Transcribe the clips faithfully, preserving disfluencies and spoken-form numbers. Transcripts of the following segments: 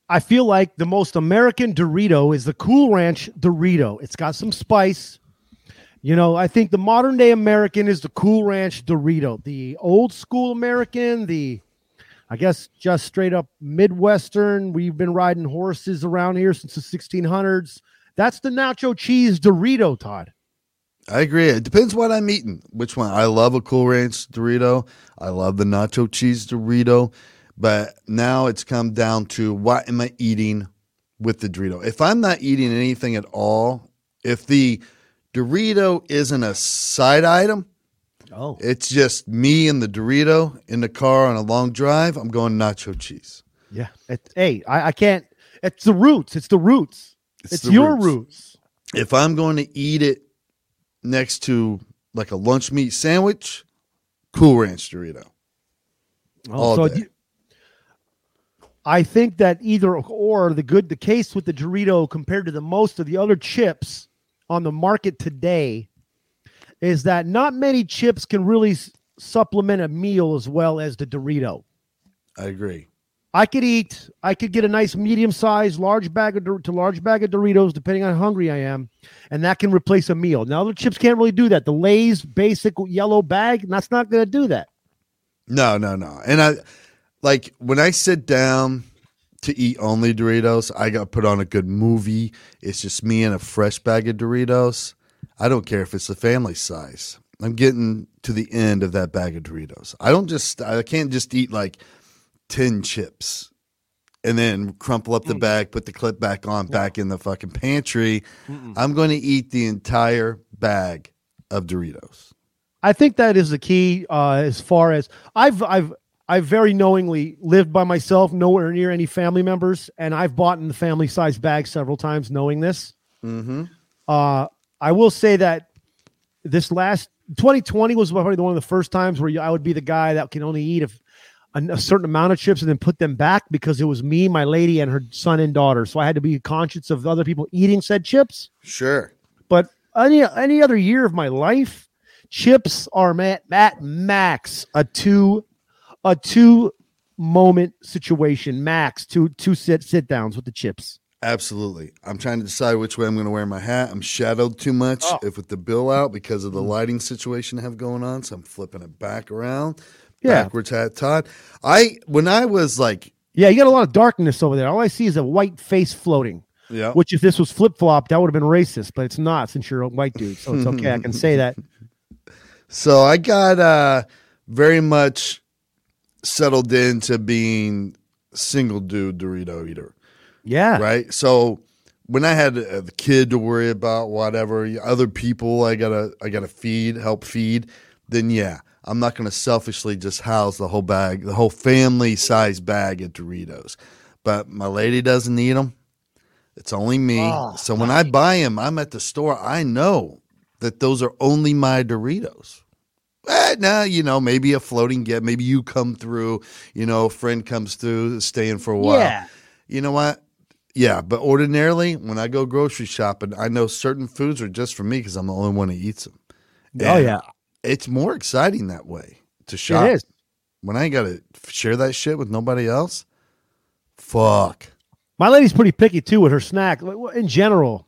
I feel like the most American Dorito is the Cool Ranch Dorito. It's got some spice. You know, I think the modern day American is the Cool Ranch Dorito. The old school American, the, I guess, just straight up Midwestern. We've been riding horses around here since the sixteen hundreds. That's the nacho cheese Dorito, Todd. I agree. It depends what I'm eating. Which one? I love a Cool Ranch Dorito. I love the nacho cheese Dorito. But now it's come down to what am I eating with the Dorito? If I'm not eating anything at all, if the Dorito isn't a side item, oh, it's just me and the Dorito in the car on a long drive, I'm going nacho cheese. Yeah. It, hey, I, I can't. It's the roots. It's the roots. It's, it's your roots. roots. If I'm going to eat it next to like a lunch meat sandwich, Cool Ranch Dorito. Oh, all so day. You, I think that either or the good the case with the Dorito compared to the most of the other chips on the market today is that not many chips can really s- supplement a meal as well as the Dorito. I agree. I could eat, I could get a nice medium-sized, large bag of to large bag of Doritos, depending on how hungry I am, and that can replace a meal. Now, the chips can't really do that. The Lay's basic yellow bag, that's not going to do that. No, no, no. And I, like, when I sit down to eat only Doritos, I got put on a good movie. It's just me and a fresh bag of Doritos. I don't care if it's the family size. I'm getting to the end of that bag of Doritos. I don't just, I can't just eat like ten chips and then crumple up the mm. bag, put the clip back on, back in the fucking pantry. Mm-mm. I'm going to eat the entire bag of Doritos. I think that is the key. Uh, as far as I've, I've, I've very knowingly lived by myself, nowhere near any family members, and I've bought in the family size bag several times, knowing this. Mm-hmm. Uh, I will say that this last twenty twenty was probably one of the first times where I would be the guy that can only eat if. A certain amount of chips and then put them back because it was me, my lady, and her son and daughter. So I had to be conscious of other people eating said chips. Sure. But any any other year of my life, chips are at, at max a two a two moment situation, max two two sit sit downs with the chips. Absolutely. I'm trying to decide which way I'm going to wear my hat. I'm shadowed too much oh. if with the bill out because of the lighting situation I have going on. So I'm flipping it back around. Yeah. Backwards hat, Todd. I when I was like, yeah, you got a lot of darkness over there. All I see is a white face floating. Yeah. Which, if this was flip flop, that would have been racist, but it's not since you're a white dude, so it's okay. I can say that. So I got uh, very much settled into being single dude Dorito eater. Yeah. Right. So when I had a, a kid to worry about, whatever other people I gotta I gotta feed, help feed, then yeah. I'm not going to selfishly just house the whole bag, the whole family size bag of Doritos. But my lady doesn't eat them. It's only me. Oh, so when I buy them, I'm at the store. I know that those are only my Doritos. Eh, now, you know, maybe a floating get. Maybe you come through, you know, a friend comes through, staying for a while. Yeah. You know what? Yeah, but ordinarily, when I go grocery shopping, I know certain foods are just for me because I'm the only one who eats them. And oh, yeah. It's more exciting that way to shop. It is. When I ain't got to share that shit with nobody else, fuck. My lady's pretty picky, too, with her snack in general.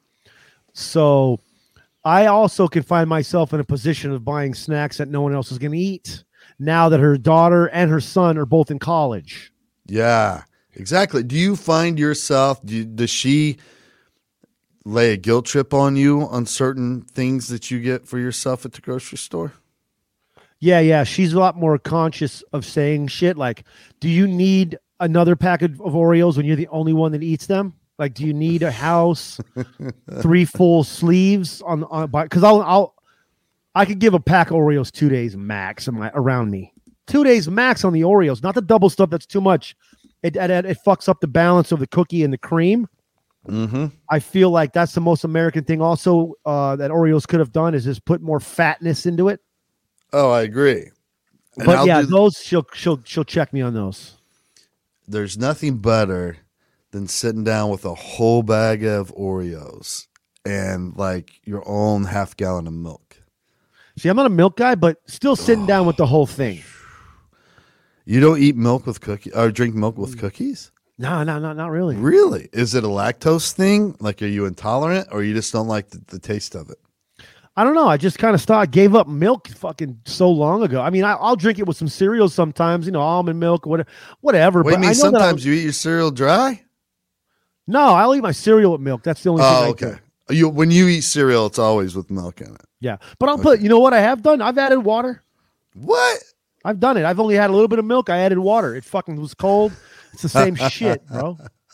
So I also can find myself in a position of buying snacks that no one else is going to eat now that her daughter and her son are both in college. Yeah, exactly. Do you find yourself, do you, does she lay a guilt trip on you on certain things that you get for yourself at the grocery store? Yeah, yeah. She's a lot more conscious of saying shit like, do you need another packet of Oreos when you're the only one that eats them? Like, do you need a house, three full sleeves on on? Because I'll I'll I could give a pack of Oreos two days max in my, around me. Two days max on the Oreos, not the double stuff. That's too much. It it, it fucks up the balance of the cookie and the cream. Mm-hmm. I feel like that's the most American thing. Also, uh, that Oreos could have done is just put more fatness into it. Oh, I agree. And but I'll yeah, those she'll she'll she'll check me on those. There's nothing better than sitting down with a whole bag of Oreos and like your own half gallon of milk. See, I'm not a milk guy, but still sitting oh. down with the whole thing. You don't eat milk with cookies or drink milk with cookies? No, no, no, not really. Really? Is it a lactose thing? Like, are you intolerant, or you just don't like the, the taste of it? I don't know. I just kind of started, gave up milk fucking so long ago. I mean, I, I'll drink it with some cereal sometimes, you know, almond milk, whatever. whatever. What do but you mean I know that sometimes you eat your cereal dry? No, I'll eat my cereal with milk. That's the only thing Oh, I okay. do. You when you eat cereal, it's always with milk in it. Yeah. But I'll put, you know what I have done? I've added water. What? I've done it. I've only had a little bit of milk. I added water. It fucking was cold. It's the same shit, bro.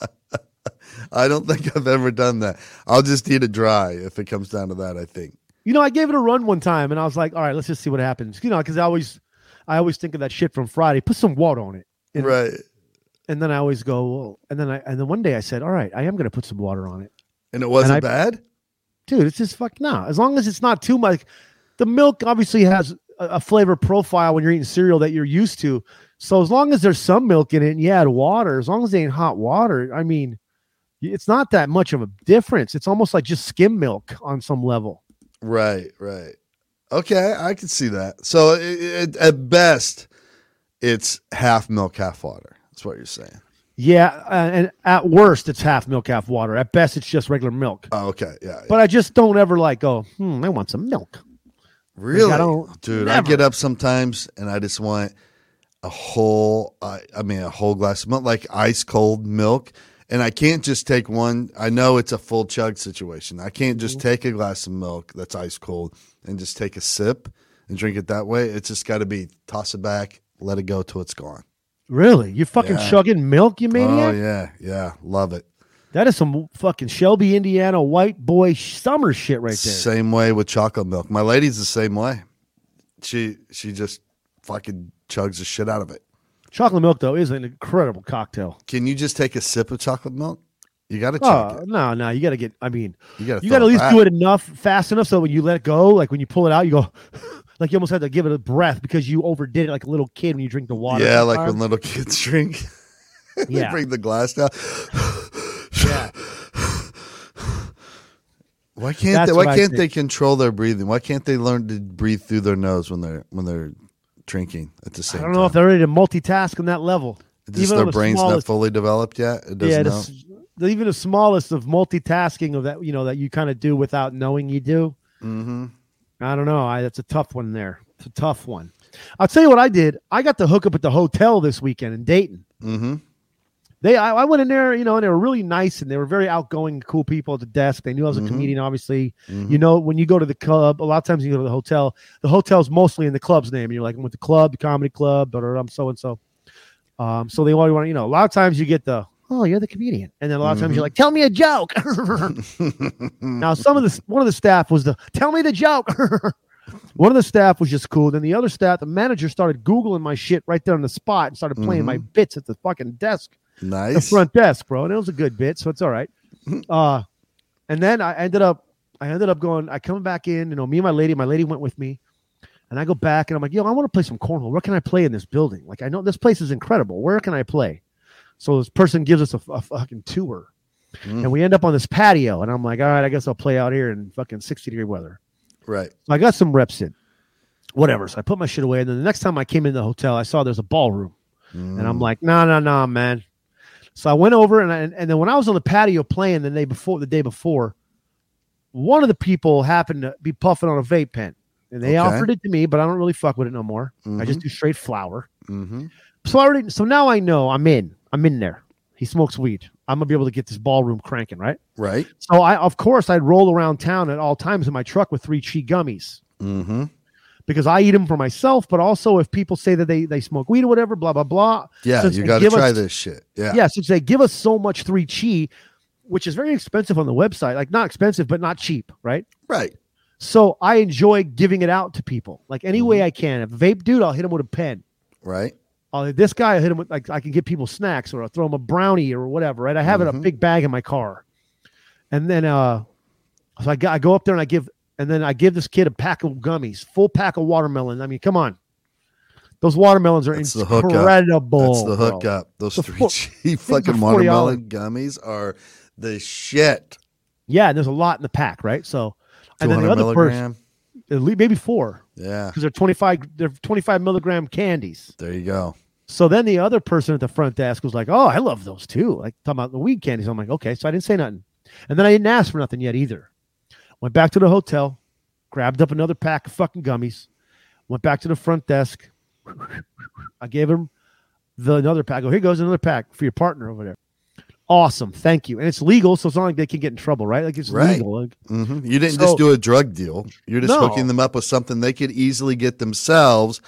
I don't think I've ever done that. I'll just eat it dry if it comes down to that, I think. You know, I gave it a run one time and I was like, all right, let's just see what happens. You know, because I always I always think of that shit from Friday. Put some water on it. And, Right. And then I always go, well, and then I and then one day I said, all right, I am gonna put some water on it. And it wasn't And I- bad? Dude, it's just fuck no. As long as it's not too much. The milk obviously has a, a flavor profile when you're eating cereal that you're used to. So as long as there's some milk in it and you add water, as long as it ain't hot water, I mean, it's not that much of a difference. It's almost like just skim milk on some level. Right, right. Okay, I can see that. So it, it, at best, it's half milk, half water. That's what you're saying. Yeah, uh, and at worst, it's half milk, half water. At best, it's just regular milk. Oh, okay, yeah. But I just don't ever like go, hmm, I want some milk. Really? I don't- Dude, never. I get up sometimes and I just want a whole, I, I mean, a whole glass of milk, like ice cold milk. And I can't just take one. I know it's a full chug situation. I can't just take a glass of milk that's ice cold and just take a sip and drink it that way. It's just got to be toss it back, let it go till it's gone. Really? You fucking Yeah. chugging milk, you maniac? Oh, yeah, yeah. Love it. That is some fucking Shelby, Indiana white boy summer shit right there. Same way with chocolate milk. My lady's the same way. She she just fucking chugs the shit out of it. Chocolate milk, though, is an incredible cocktail. Can you just take a sip of chocolate milk? You got to chug Oh, it. no, no. You got to get, I mean, You got to you got to at least do it enough, fast enough so when you let it go, like when you pull it out, you go, like you almost had to give it a breath because you overdid it like a little kid when you drink the water. Yeah, like sometimes. when little kids drink. They Yeah. bring the glass down. Yeah. Why can't That's they, what why I can't think. they control their breathing? Why can't they learn to breathe through their nose when they're when they're drinking at the I same don't time? know if they're ready to multitask on that level. Just even their on the brain's not smallest- fully developed yet. It doesn't Yeah, know. the s- the, even the smallest of multitasking of that, you know, that you kind of do without knowing you do. Mm-hmm. I don't know. I, that's a tough one there. It's a tough one. I'll tell you what I did. I got to hook up at the hotel this weekend in Dayton. Mm-hmm. They, I, I went in there, you know, and they were really nice and they were very outgoing, cool people at the desk. They knew I was a Mhm. comedian, obviously. Mhm. You know, when you go to the club, a lot of times you go to the hotel, the hotel's mostly in the club's name. And you're like, I'm with the club, the comedy club, blah, blah, blah, I'm so and so. Um, so they always want to, you know, a lot of times you get the, oh, you're the comedian. And then a lot of times Mhm. you're like, tell me a joke. Now, some of the, one of the staff was the, tell me the joke. One of the staff was just cool. Then the other staff, the manager started Googling my shit right there on the spot and started playing my bits at the fucking desk. The Nice. front desk, bro, and it was a good bit, so it's all right. Uh, and then I ended up, I ended up going. I come back in, you know, me and my lady. My lady went with me, and I go back, and I'm like, yo, I want to play some cornhole. Where can I play in this building? Like, I know this place is incredible. Where can I play? So this person gives us a, a fucking tour, Mm. and we end up on this patio, and I'm like, all right, I guess I'll play out here in fucking sixty degree weather. Right. So I got some reps in, whatever. So I put my shit away, and then the next time I came in the hotel, I saw there's a ballroom, Mm. and I'm like, no, no, no, man. So I went over and I, and then when I was on the patio playing the day before, the day before, one of the people happened to be puffing on a vape pen, and they Okay. offered it to me, but I don't really fuck with it no more. I Mhm. just do straight flower. Mm-hmm. So I already, so now I know I'm in. I'm in there. He smokes weed. I'm gonna be able to get this ballroom cranking, right? Right. So I, of course, I'd roll around town at all times in my truck with three Chi gummies Mm-hmm. because I eat them for myself, but also if people say that they they smoke weed or whatever, blah blah blah. Yeah, Since you they got to give try us- this shit. Yeah. Yeah, since they give us so much three Chi, which is very expensive on the website, like not expensive, but not cheap, right? Right. So I enjoy giving it out to people, like any way I can. If a vape dude, I'll hit him with a pen. Right. Uh, this guy, I hit him with like I can give people snacks or I'll throw him a brownie or whatever. Right? I have it a Mhm. big bag in my car, and then uh, so I, go- I go up there and I give, and then I give this kid a pack of gummies, full pack of watermelon. I mean, come on, those watermelons are That's the hookup. incredible. That's the bro. hookup. Those The three fo- cheap are fucking forty dollars. watermelon gummies are the shit. Yeah, and there's a lot in the pack, right? So, and then the 200 other person, milligram. at least maybe four, Yeah. because they're twenty-five, they're twenty-five milligram candies. There you go. So then the other person at the front desk was like, "Oh, I love those too." Like talking about the weed candies. I'm like, "Okay." So I didn't say nothing, and then I didn't ask for nothing yet either. Went back to the hotel, grabbed up another pack of fucking gummies, went back to the front desk. I gave him the another pack. I go, "Here goes another pack for your partner over there." Awesome, thank you. And it's legal, so it's not like they can get in trouble, right? Like it's right. legal. Like, mm-hmm. You didn't so, just do a drug deal. You're just no. hooking them up with something they could easily get themselves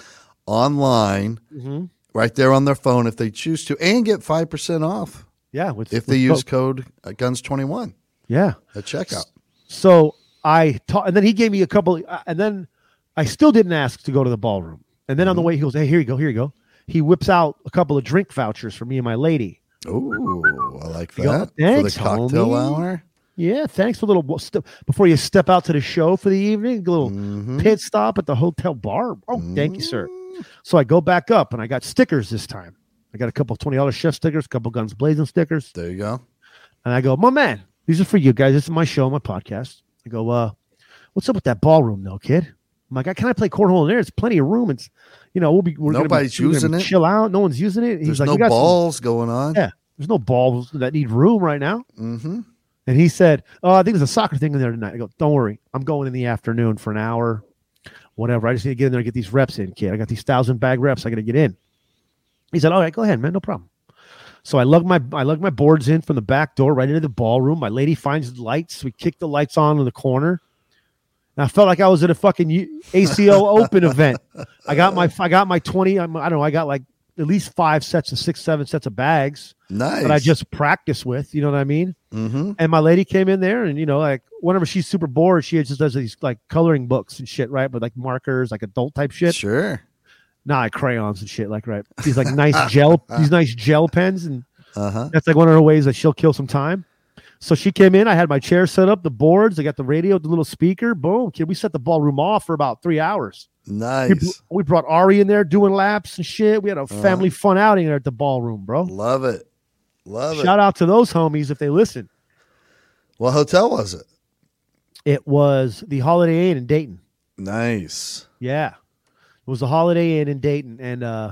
online, mm-hmm. right there on their phone if they choose to, and get five percent off. Yeah, with, if with they use code. code uh, guns twenty-one. Yeah, at checkout. So I taught, and then he gave me a couple, uh, and then I still didn't ask to go to the ballroom. And then mm-hmm. on the way, he goes, "Hey, here you go, here you go." He whips out a couple of drink vouchers for me and my lady. Oh, I like that. Go, thanks, for the cocktail homie. hour. Yeah, thanks for a little st- before you step out to the show for the evening. A little mm-hmm. pit stop at the hotel bar. Oh, mm-hmm. thank you, sir. So I go back up and I got stickers this time. I got a couple twenty dollars chef stickers, a couple Guns Blazing stickers. There you go. And I go, "My man, these are for you guys. This is my show, my podcast." I go, "Uh, what's up with that ballroom, though, kid?" I'm like, "Can I play cornhole in there? It's plenty of room. It's, you know, we'll be we're nobody's gonna be, using gonna it. Chill out. No one's using it." He's There's like, no "We got balls some, going on. Yeah, there's no balls that need room right now." Mm-hmm. And he said, "Oh, I think there's a soccer thing in there tonight." I go, "Don't worry, I'm going in the afternoon for an hour, whatever. I just need to get in there and get these reps in, kid. I got these thousand bag reps. I got to get in." He said, "All right, go ahead, man, no problem." So I lug my I lug my boards in from the back door right into the ballroom. My lady finds the lights. We kick the lights on in the corner. And I felt like I was at a fucking A C L Open event. I got my I got my twenty. I'm, I don't know. I got like at least five sets of six, seven sets of bags. Nice. That I just practice with. You know what I mean? Mm-hmm. And my lady came in there, and you know, like whenever she's super bored, she just does these like coloring books and shit, right? But like markers, like adult type shit. Sure. Nah, like crayons and shit, like right. These like nice gel, these nice gel pens, and uh-huh. that's like one of her ways that she'll kill some time. So she came in. I had my chair set up, the boards. I got the radio, the little speaker. Boom, kid. We set the ballroom off for about three hours. Nice. We, we brought Ari in there doing laps and shit. We had a family uh-huh. fun outing there at the ballroom, bro. Love it. Love Shout it. Shout out to those homies if they listen. What hotel was it? It was the Holiday Inn in Dayton. Nice. Yeah. It was the Holiday Inn in Dayton, and uh,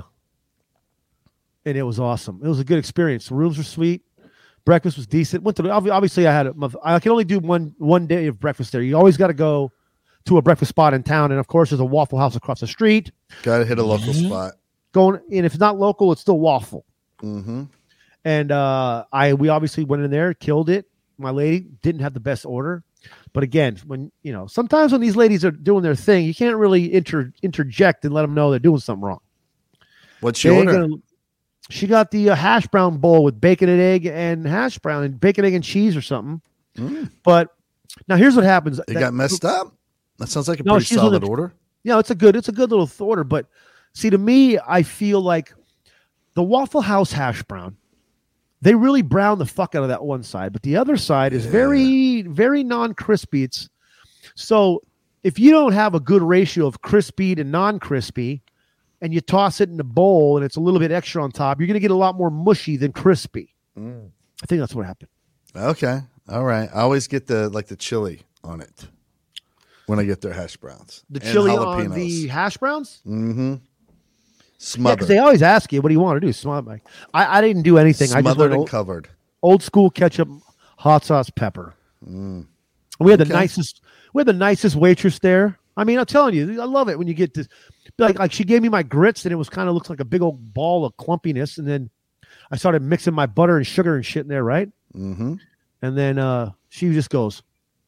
and it was awesome. It was a good experience. The rooms were sweet. Breakfast was decent. Went to the, obviously I had a, I can only do one one day of breakfast there. You always got to go to a breakfast spot in town, and of course there's a Waffle House across the street. Got to hit a local mm-hmm. spot. Going, and if it's not local, it's still waffle. Mm-hmm. And uh, I we obviously went in there, killed it. My lady didn't have the best order. But again, when you know, sometimes when these ladies are doing their thing, you can't really inter, interject and let them know they're doing something wrong. What's your order? Gonna, she got the uh, hash brown bowl with bacon and egg and hash brown and bacon, egg, and cheese or something. Mm. But now here's what happens. It that, got messed up. That sounds like a no, pretty solid the, order. Yeah, it's a good, it's a good little order. But see, to me, I feel like the Waffle House hash brown, they really brown the fuck out of that one side, but the other side is yeah. very, very non-crispy. It's so if you don't have a good ratio of crispy to non-crispy, and you toss it in the bowl and it's a little bit extra on top, you're going to get a lot more mushy than crispy. Mm. I think that's what happened. Okay, all right. I always get the like the chili on it when I get their hash browns. The chili on the hash browns. Mm-hmm. Smothered. Yeah, they always ask you, "What do you want to do?" Smother. I, I didn't do anything. Smothered I just went and old, covered. Old school ketchup, hot sauce, pepper. Mm. We had okay. the nicest. We had the nicest waitress there. I mean, I'm telling you, I love it when you get this. Like, like she gave me my grits, and it was kind of looks like a big old ball of clumpiness, and then I started mixing my butter and sugar and shit in there, right? Mm-hmm. And then uh, she just goes,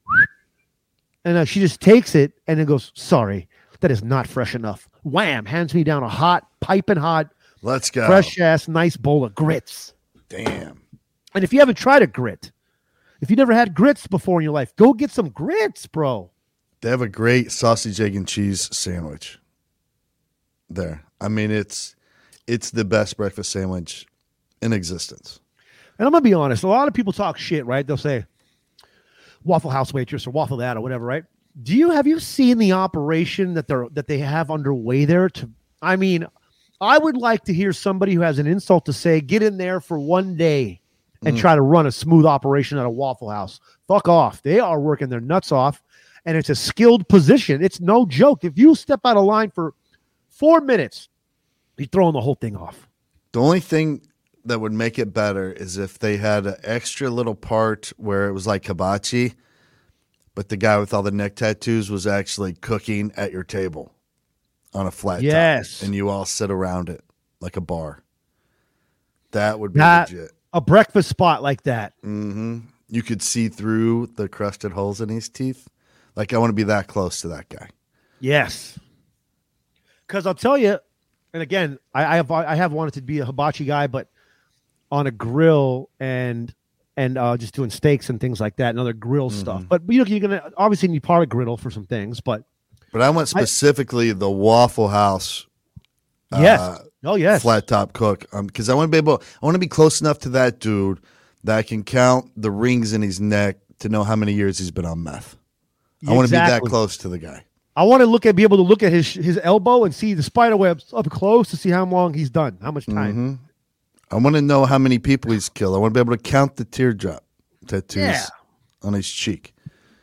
and uh, she just takes it and then goes, "Sorry, that is not fresh enough." Wham! Hands me down a hot, piping hot, let's go, fresh ass, nice bowl of grits. Damn! And if you haven't tried a grit, if you never had grits before in your life, go get some grits, bro. They have a great sausage, egg, and cheese sandwich. There, I mean, it's it's the best breakfast sandwich in existence. And I'm gonna be honest, a lot of people talk shit, right? They'll say Waffle House waitress or Waffle that or whatever, right? Do you have you seen the operation that they're that they have underway there? To I mean, I would like to hear somebody who has an insult to say, get in there for one day and mm. try to run a smooth operation at a Waffle House. Fuck off. They are working their nuts off, and it's a skilled position. It's no joke. If you step out of line for four minutes, you're throwing the whole thing off. The only thing that would make it better is if they had an extra little part where it was like hibachi, but the guy with all the neck tattoos was actually cooking at your table on a flat Yes. top, and you all sit around it like a bar. That would be That- legit. A breakfast spot like that. hmm You could see through the crusted holes in his teeth. Like, I want to be that close to that guy. Yes. Because I'll tell you, and again, I, I have I have wanted to be a hibachi guy, but on a grill and and uh, just doing steaks and things like that and other grill Mm-hmm. stuff. But you know, you're gonna obviously need part of griddle for some things. But But I want specifically the Waffle House yes, uh, oh yes, flat top cook, because I want to be able, I want to be close enough to that dude that I can count the rings in his neck to know how many years he's been on meth. I want to be that Exactly. close to the guy. I want to look at be able to look at his his elbow and see the spider webs up close to see how long he's done, how much time. Mhm. I want to know how many people he's killed. I want to be able to count the teardrop tattoos Yeah. on his cheek.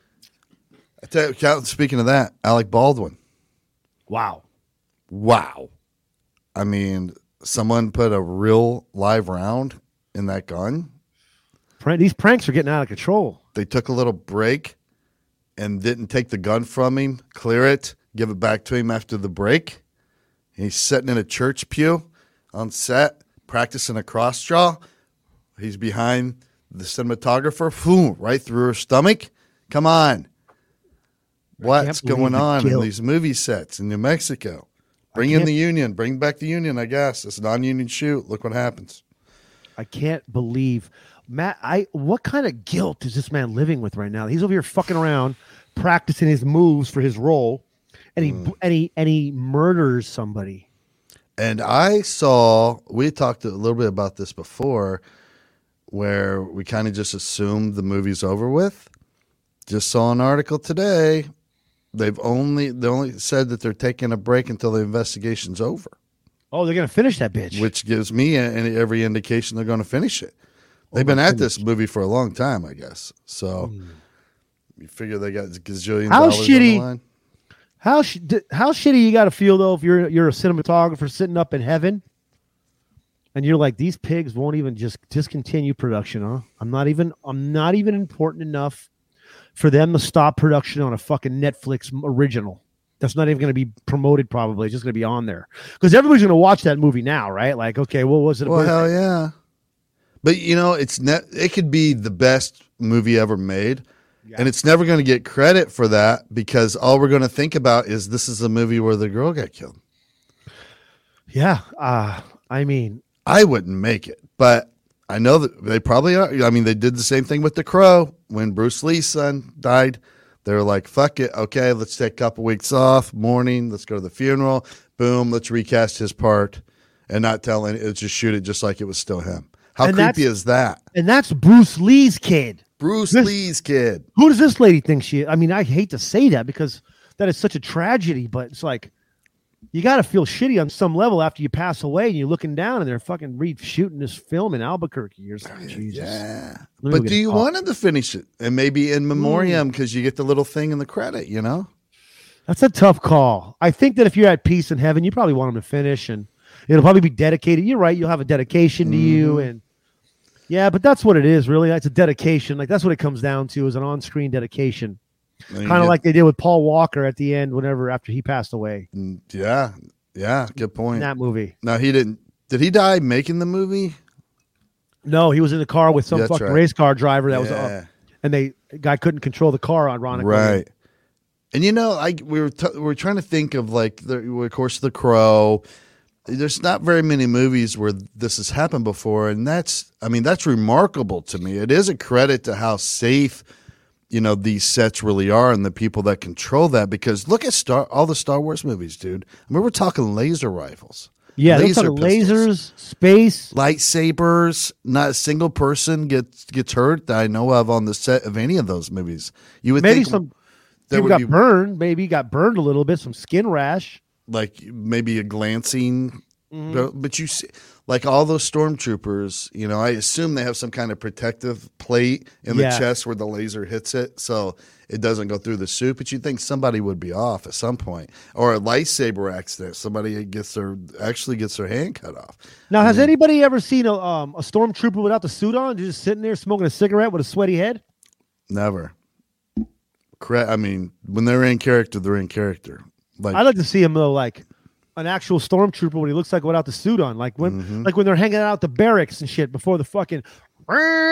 I tell you, count- speaking of that, Alec Baldwin. Wow. Wow. I mean, someone put a real live round in that gun. Prank, these pranks are getting out of control. They took a little break and didn't take the gun from him, clear it, give it back to him after the break. He's sitting in a church pew on set, practicing a cross draw. He's behind the cinematographer, boom, right through her stomach. Come on. What's believe going the on in guilt. these movie sets in New Mexico? Bring in can't- the union. Bring back the union, I guess. It's a non-union shoot. Look what happens. I can't believe Matt. I what kind of guilt is this man living with right now? He's over here fucking around, practicing his moves for his role, and he Mm. and he and he murders somebody. And I saw, we talked a little bit about this before, where we kind of just assumed the movie's over with. Just saw an article today. They've only, they only said that they're taking a break until the investigation's over, Oh, they're gonna finish that bitch. which gives me a, any, every indication they're going to finish it. They've been at this movie for a long time, I guess. So you figure they got gazillion How dollars shitty- on the line. How sh- d- how shitty you got to feel though if you're you're a cinematographer sitting up in heaven, and you're like, these pigs won't even just discontinue production, huh? I'm not even I'm not even important enough for them to stop production on a fucking Netflix original. That's not even going to be promoted. Probably it's just going to be on there because everybody's going to watch that movie now, right? Like, okay, what was it? Well, worth? hell yeah. But you know, it's ne- it could be the best movie ever made, and it's never going to get credit for that because all we're going to think about is this is a movie where the girl got killed. Yeah, uh, I mean, I wouldn't make it, but I know that they probably are. I mean, they did the same thing with The Crow when Bruce Lee's son died. They were like, "Fuck it, okay, let's take a couple weeks off, mourning. Let's go to the funeral. Boom, let's recast his part and not tell any. Let's just shoot it just like it was still him." How And creepy that's- is that? and that's Bruce Lee's kid. Bruce This- Lee's kid. Who does this lady think she is? I mean, I hate to say that because that is such a tragedy, but it's like you got to feel shitty on some level after you pass away and you're looking down and they're fucking re shooting this film in Albuquerque. You're just like, Jesus. Yeah. Let me But go do get a you call. want him to finish it? And maybe in memoriam because you get the little thing in the credit, you know? That's a tough call. I think that if you're at peace in heaven, you probably want him to finish and it'll probably be dedicated. You're right. You'll have a dedication to you. Mm-hmm. And yeah, but that's what it is, really. That's a dedication. Like that's what it comes down to is an on screen dedication. And you Kind of get- like they did with Paul Walker at the end, whenever after he passed away Mm, Yeah. Yeah. Good in point. that movie. No, he didn't. Did he die making the movie? No, he was in the car with some That's fucking right. race car driver that was Yeah. up, and they the guy couldn't control the car. Ironically, Right. And you know, I we were t- we were trying to think of like the of course The Crow. There's not very many movies where this has happened before, and that's I mean that's remarkable to me. It is a credit to how safe you know these sets really are and the people that control that. Because look at Star all the Star Wars movies, dude. I mean, we're talking laser rifles, Yeah, they're laser talking pistols, lasers, space. lightsabers. Not a single person gets gets hurt that I know of on the set of any of those movies. You would Maybe think some there people would got be burned. Maybe got burned a little bit. Some skin rash. like maybe a glancing Mhm. But, but you see, like all those stormtroopers, you know, I assume they have some kind of protective plate in the Yeah. chest where the laser hits it, so it doesn't go through the suit. But you think somebody would be off at some point, or a lightsaber accident, somebody gets their actually gets their hand cut off. Now, I has mean- anybody ever seen a um, a stormtrooper without the suit on, just sitting there smoking a cigarette with a sweaty head? Never. Correct. I mean, when they're in character, they're in character. Like I'd like to see him though, like an actual stormtrooper, what he looks like without the suit on, like when Mhm. like when they're hanging out at the barracks and shit before the fucking, you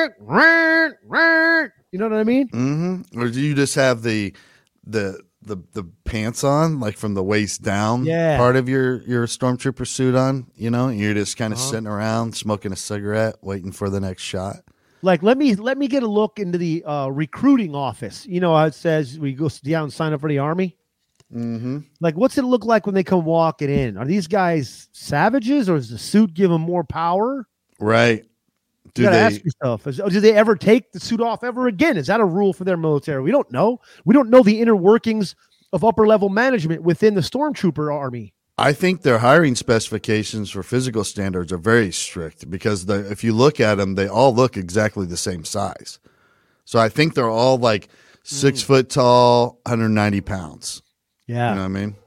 know what I mean? Mm-hmm. Or do you just have the the the the pants on, like from the waist down, Yeah. part of your your stormtrooper suit on? You know, and you're just kind of Uh-huh. sitting around smoking a cigarette, waiting for the next shot. Like let me let me get a look into the uh, recruiting office. You know how it says we go down and sign up for the army. Mm-hmm. Like, what's it look like when they come walking in? Are these guys savages, or does the suit give them more power? Right? Do You gotta they? ask yourself: is, do they ever take the suit off ever again? Is that a rule for their military? We don't know. We don't know the inner workings of upper level management within the stormtrooper army. I think their hiring specifications for physical standards are very strict because the, if you look at them, they all look exactly the same size. So I think they're all like six Mm. foot tall, one hundred ninety pounds. Yeah, You know what I mean?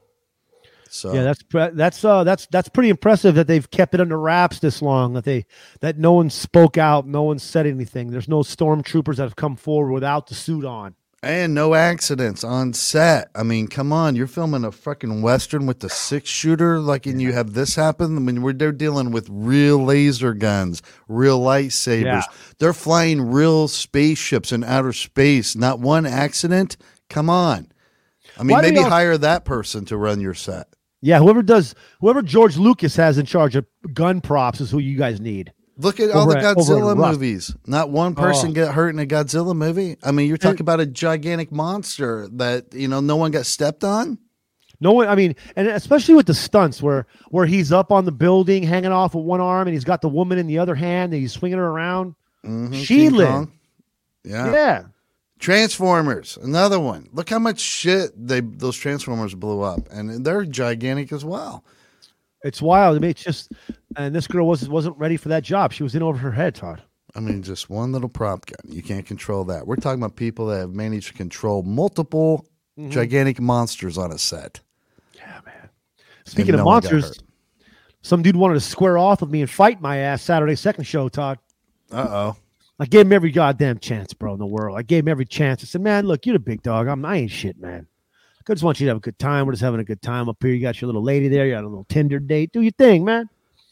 So yeah, that's pre- that's uh that's that's pretty impressive that they've kept it under wraps this long. That they that no one spoke out, no one said anything. There's no stormtroopers that have come forward without the suit on. and no accidents on set. I mean, come on, you're filming a fucking western with the six shooter, like, and you have this happen. I mean, we're they're dealing with real laser guns, real lightsabers. Yeah. They're flying real spaceships in outer space. Not one accident. Come on. I mean, Why do maybe y'all- hire that person to run your set. Yeah, whoever does whoever George Lucas has in charge of gun props is who you guys need. Look at all Over the at- over at Godzilla Rust. movies. Not one person Oh. get hurt in a Godzilla movie. I mean, you're talking And- about a gigantic monster that, you know, no one got stepped on. No one, I mean, and especially with the stunts where where he's up on the building, hanging off with one arm, and he's got the woman in the other hand, and he's swinging her around. Mhm, She King lived. Kong. Yeah. Yeah, Transformers, another one. Look how much shit they those Transformers blew up, and they're gigantic as well. it's wild. I mean, it's just, and this girl wasn't wasn't ready for that job. She was in over her head, Todd. I mean, just one little prop gun. You can't control that. We're talking about people that have managed to control multiple Mhm. gigantic monsters on a set. Yeah, man. Speaking And of no one got monsters, hurt. some dude wanted to square off with me and fight my ass Saturday second show, Todd. Uh oh. I gave him every goddamn chance, bro, in the world. I gave him every chance. I said, man, look, you're the big dog. I'm, I ain't shit, man. I just want you to have a good time. We're just having a good time up here. You got your little lady there. You got a little Tinder date. Do your thing, man.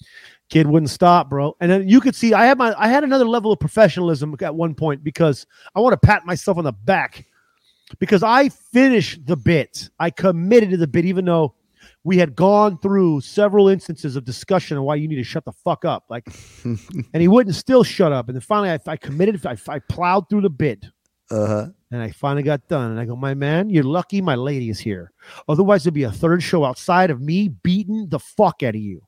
Kid wouldn't stop, bro. And then you could see I had my I had another level of professionalism at one point because I want to pat myself on the back because I finished the bit. I committed to the bit, even though we had gone through several instances of discussion on why you need to shut the fuck up. Like, and he wouldn't still shut up. And then finally, I, I committed. I, I plowed through the bit, Uh huh. and I finally got done. And I go, my man, you're lucky my lady is here. Otherwise, there'd be a third show outside of me beating the fuck out of you.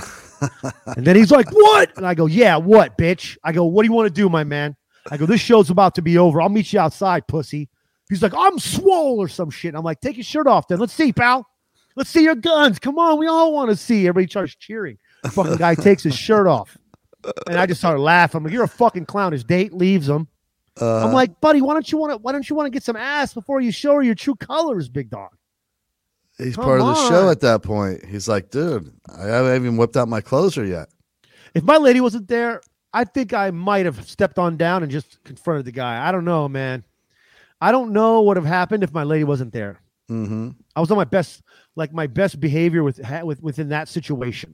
And then he's like, what? And I go, yeah, what, bitch? I go, what do you want to do, my man? I go, this show's about to be over. I'll meet you outside, pussy. He's like, I'm swole or some shit. And I'm like, take your shirt off then. Let's see, pal. Let's see your guns. Come on. We all want to see. Everybody starts cheering. The fucking guy takes his shirt off. And I just started laughing. I'm like, you're a fucking clown. His date leaves him. Uh, I'm like, buddy, why don't you want to why don't you want to get some ass before you show her your true colors, big dog? he's come part of the show on. at that point. He's like, dude, I haven't even whipped out my closer yet. If my lady wasn't there, I think I might have stepped on down and just confronted the guy. I don't know, man. I don't know what would have happened if my lady wasn't there. Mm-hmm. I was on my best, like my best behavior with, with within that situation.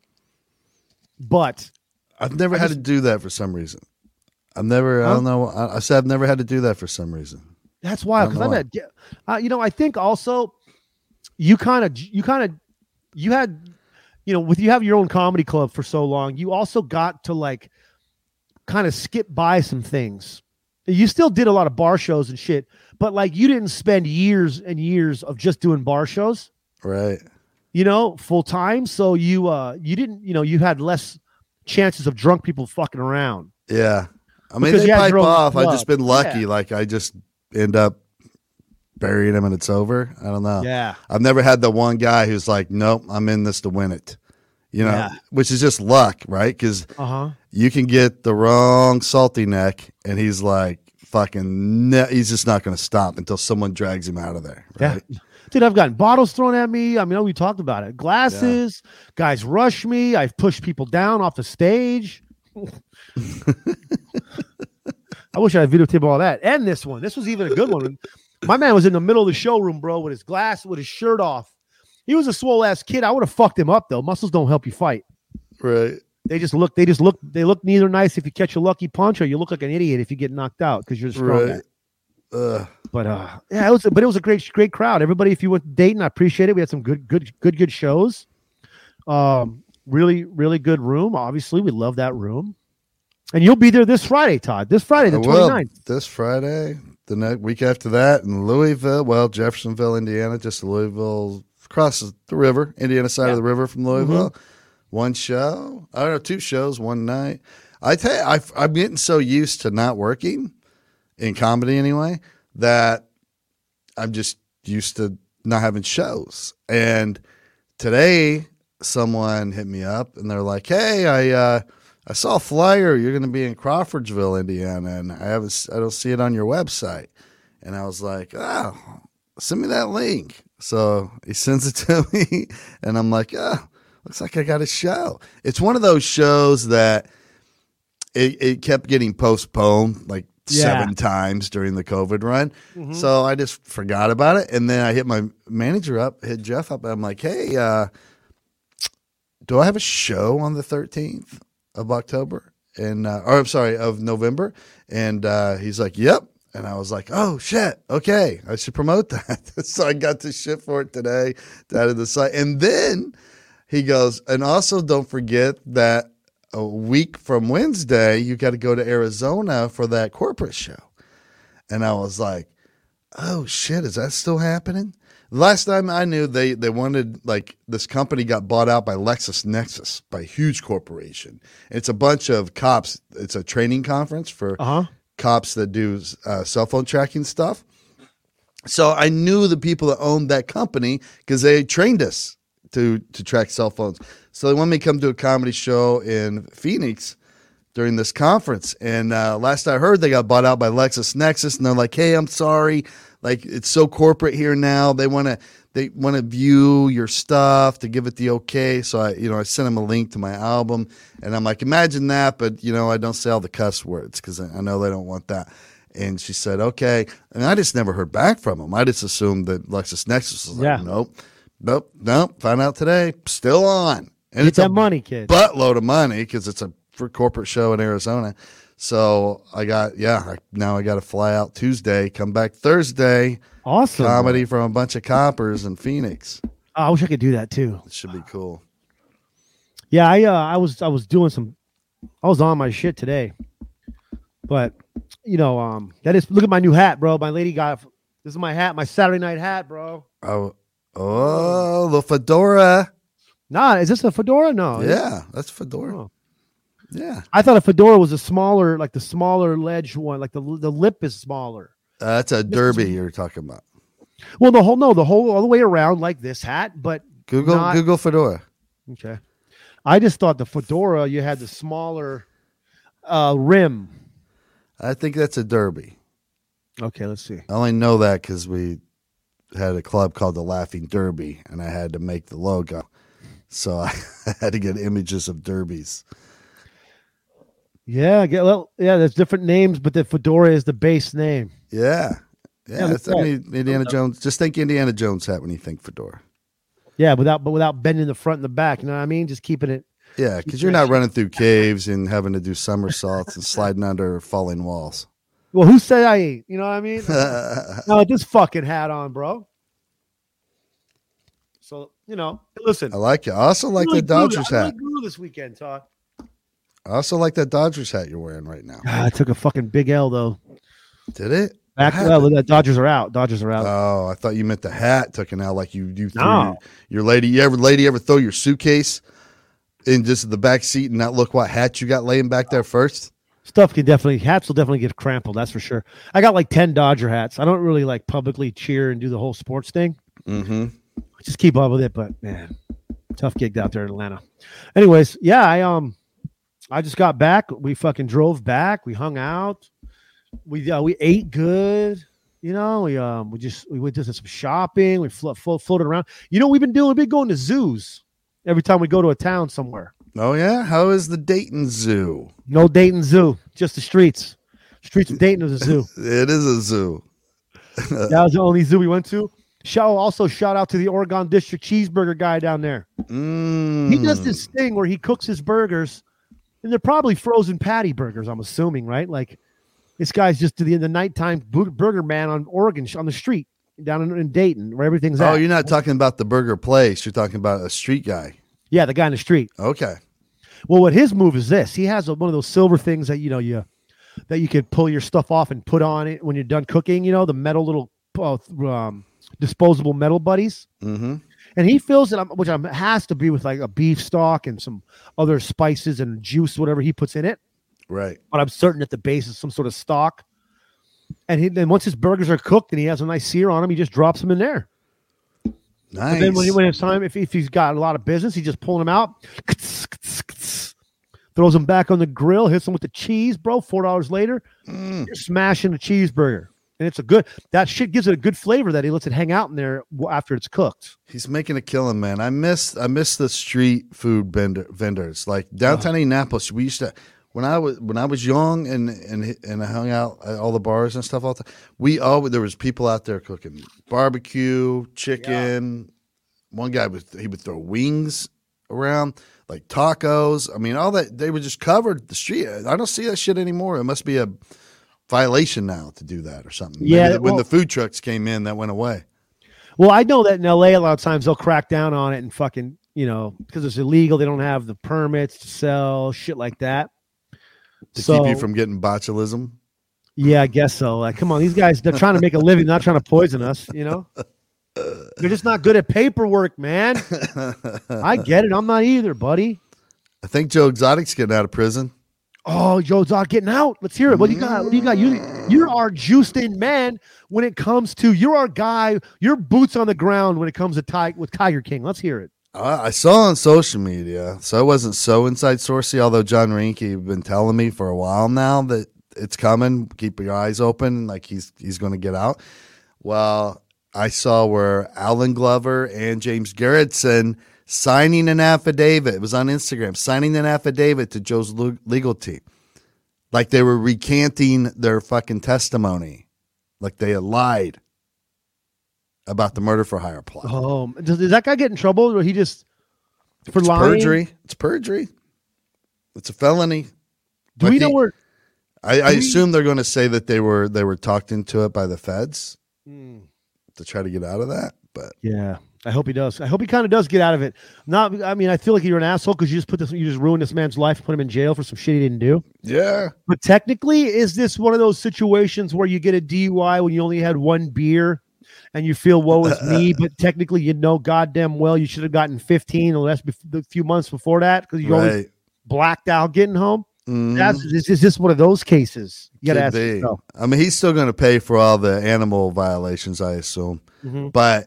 But I've never I had just- to do that for some reason. I've never, I Huh? don't know. I, I said I've never had to do that for some reason. that's wild I because don't I'm at, uh, you know, I think also you kind of, you kind of, you had, you know, with you have your own comedy club for so long, you also got to like kind of skip by some things. You still did a lot of bar shows and shit, but like you didn't spend years and years of just doing bar shows, Right. you know, full time. So you, uh, you didn't, you know, you had less chances of drunk people fucking around. Yeah. I mean, Because they you had pipe your own off. I've club. just been lucky. Yeah. Like, I just end up burying them and it's over. I don't know. Yeah. I've never had the one guy who's like, nope, I'm in this to win it. you know, Yeah. which is just luck, right? Because Uh huh. you can get the wrong salty neck, and he's like fucking. Ne- he's just not going to stop until someone drags him out of there. Right? Yeah. Dude, I've gotten bottles thrown at me. I mean, we talked about it. Glasses, guys rush me. I've pushed people down off the stage. I wish I had videotape all that. And this one. This was even a good one. My man was in the middle of the showroom, bro, with his glass, with his shirt off. He was a swole ass kid. I would have fucked him up though. Muscles don't help you fight. Right. They just look. They just look. They look neither nice if you catch a lucky punch, or you look like an idiot if you get knocked out because you're a strong guy. Right. Uh, But uh, yeah, it was. But it was a great, great crowd. Everybody, if you went to Dayton, I appreciate it. We had some good, good, good, good shows. Um, really, really good room. Obviously, we love that room. And you'll be there this Friday, Todd. This Friday, the I will. twenty-ninth. This Friday, the next week after that, in Louisville. Well, Jeffersonville, Indiana, just Louisville, across the river, Indiana side Yeah. of the river from Louisville. Mm-hmm. One show. I don't know, two shows, one night. I tell you, I, I'm getting so used to not working in comedy anyway that I'm just used to not having shows. And today, someone hit me up and they're like, "Hey, I uh, I saw a flyer. You're going to be in Crawfordsville, Indiana, and I haven't, I don't see it on your website." And I was like, "Oh, send me that link." So he sends it to me, and I'm like, "Oh, looks like I got a show." It's one of those shows that it, it kept getting postponed, like. Yeah. Seven times during the COVID run. Mm-hmm. So I just forgot about it. And then I hit my manager up, hit Jeff up. And I'm like, "Hey, uh, do I have a show on the thirteenth of October? And, uh, or I'm sorry, of November?" And uh, he's like, "Yep." And I was like, "Oh, shit. Okay. I should promote that." So I got the shit for it today, out of the site. And then he goes, "And also don't forget that a week from Wednesday, you got to go to Arizona for that corporate show." And I was like, "Oh shit, is that still happening?" Last time I knew, they, they wanted, like, this company got bought out by LexisNexis, by a huge corporation. It's a bunch of cops. It's a training conference for uh-huh. cops that do uh, cell phone tracking stuff. So I knew the people that owned that company because they trained us to to track cell phones. So they wanted me to come to a comedy show in Phoenix during this conference. And uh, last I heard, they got bought out by LexisNexis, and they're like, "Hey, I'm sorry. Like, it's so corporate here now. They want to they want to view your stuff to give it the okay." So I, you know, I sent them a link to my album, and I'm like, "Imagine that, but you know, I don't say all the cuss words because I, I know they don't want that." And she said, "Okay." And I just never heard back from them. I just assumed that LexisNexis was like, yeah. "Nope, nope, nope." Found out today, still on. And Get it's that a money, kid. buttload of money because it's a for corporate show in Arizona. So I got, yeah, I, now I got to fly out Tuesday, come back Thursday. Awesome. Comedy from a bunch of coppers in Phoenix. Oh, I wish I could do that too. It should be cool. Yeah, I uh, I was I was doing some, I was on my shit today. But, you know, um, that is, look at my new hat, bro. My lady got, this is my hat, my Saturday night hat, bro. Oh, oh, the fedora. Nah, is this a fedora? No. Yeah, that's fedora. Oh. Yeah. I thought a fedora was a smaller, like the smaller ledge one, like the the lip is smaller. Uh, that's a derby you're talking about. Well, the whole, no, the whole, all the way around like this hat, but Google, not, Google fedora. Okay. I just thought the fedora, you had the smaller uh, rim. I think that's a derby. Okay, let's see. I only know that because we had a club called the Laughing Derby, and I had to make the logo. So I had to get images of derbies. Yeah, get well, yeah. There's different names, but the fedora is the base name. Yeah, yeah. yeah It's, I mean, Indiana Jones. Just think Indiana Jones hat when you think fedora. Yeah, without but without bending the front and the back. You know what I mean? Just keeping it. Yeah, because you're not running through caves and having to do somersaults and sliding under falling walls. Well, who said I ain't? You know what I mean? No, this fucking hat on, bro. So you know, listen. I like it. I also like really the Dodgers grew, hat. I really grew this weekend, Todd. I also like that Dodgers hat you're wearing right now. Ah, I took a fucking big L though. Did it? Back well, the Dodgers are out. Dodgers are out. Oh, I thought you meant the hat took an L, like you you threw No. your, your lady. You ever lady ever throw your suitcase in just the back seat and not look what hat you got laying back there first? Stuff can definitely hats will definitely get crumpled. That's for sure. I got like ten Dodger hats. I don't really like publicly cheer and do the whole sports thing. Mm-hmm. Just keep up with it, but man, Tough gig out there in Atlanta. Anyways, yeah, I um, I just got back. We fucking drove back. We hung out. We uh, we ate good. You know, we um we just we went to some shopping. We flo- flo- floated around. You know, what we've been doing. We've been going to zoos every time we go to a town somewhere. Oh yeah, how is the Dayton Zoo? No Dayton Zoo, just the streets. Streets of Dayton is a zoo. It is a zoo. That was the only zoo we went to. Shout also shout out to the Oregon District cheeseburger guy down there. Mm. He does this thing where he cooks his burgers, and they're probably frozen patty burgers. I'm assuming, right? Like this guy's just the the nighttime burger man on Oregon on the street down in, in Dayton, where everything's Oh, at. you're not talking about the burger place. You're talking about a street guy. Yeah, the guy in the street. Okay. Well, what his move is this: he has a, one of those silver things that you know you that you could pull your stuff off and put on it when you're done cooking. You know, the metal little uh, um, disposable metal buddies. Mm-hmm. And he fills it up, which has to be with like a beef stock and some other spices and juice, whatever he puts in it. Right. But I'm certain at the base is some sort of stock. And he, then once his burgers are cooked and he has a nice sear on them, he just drops them in there. Nice. And then when, he, when it's time, if, if he's got a lot of business, he's just pulling them out, throws them back on the grill, hits them with the cheese, bro. Four dollars later, Mm. you're smashing a cheeseburger. And it's a good, that shit gives it a good flavor that he lets it hang out in there after it's cooked. He's making a killing, man. I miss I miss the street food vendor, vendors like downtown Indianapolis. We used to when I was when I was young and and and I hung out at all the bars and stuff all the time. We all there was people out there cooking barbecue, chicken. Yeah. One guy was he would throw wings around like tacos. I mean, all that they would just covered the street. I don't see that shit anymore. It must be a violation now to do that or something. Yeah, Maybe when well, the food trucks came in, that went away. Well, I know that in L A a lot of times they'll crack down on it and fucking, you know, because it's illegal. They don't have the permits to sell shit like that. To so, keep you from getting botulism. Yeah, I guess so. Like, come on, these guys, they're trying to make a living, not trying to poison us, you know? They're just not good at paperwork, man. I get it. I'm not either, buddy. I think Joe Exotic's getting out of prison. Oh, Joe's not getting out. Let's hear it. What do you got? What do you got? You, you're our juiced in man when it comes to, you're our guy, your boots on the ground when it comes to Ty, with Tiger King. Let's hear it. Uh, I saw on social media, so I wasn't so inside sourcey, although John Reinke has been telling me for a while now that it's coming. Keep your eyes open, like he's he's going to get out. Well, I saw where Alan Glover and James Garretson signing an affidavit. It was on Instagram, signing an affidavit to Joe's legal team. Like they were recanting their fucking testimony. Like they had lied about the murder for hire plot. Oh, does, does that guy get in trouble or he just for it's lying? Perjury. It's perjury. It's a felony. Do But we know the, where? I, I we, assume they're going to say that they were they were talked into it by the feds hmm. to try to get out of that. But Yeah, I hope he does. I hope he kind of does get out of it. Not, I mean, I feel like you're an asshole because you just put this, you just ruined this man's life, put him in jail for some shit he didn't do. yeah, But technically, is this one of those situations where you get a D U I when you only had one beer and you feel woe is me? But technically, you know goddamn well you should have gotten fifteen the last the few months before that because you right. always blacked out getting home. Mm, That's is, is this one of those cases? You got to could ask be. yourself. I mean, he's still going to pay for all the animal violations, I assume. Mm-hmm. But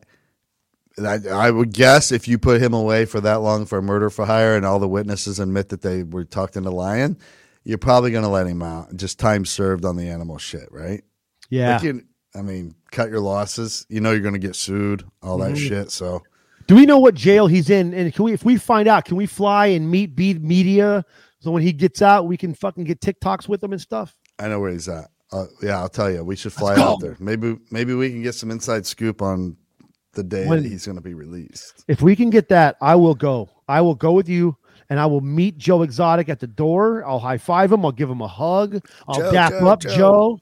I, I would guess if you put him away for that long for murder for hire and all the witnesses admit that they were talked into lying, you're probably going to let him out. Just time served on the animal shit, right? Yeah. Like you, I mean, cut your losses. You know you're going to get sued, all that Mm-hmm. shit. So, do we know what jail he's in? And can we, if we find out, can we fly and meet Beat Media so when he gets out, we can fucking get TikToks with him and stuff? I know where he's at. Uh, yeah, I'll tell you. We should fly Let's go. out there. Maybe, maybe we can get some inside scoop on the day When- that he's going to be released. If we can get that, I will go. I will go with you, and I will meet Joe Exotic at the door. I'll high five him. I'll give him a hug. I'll Joe, dap Joe, up Joe. Joe.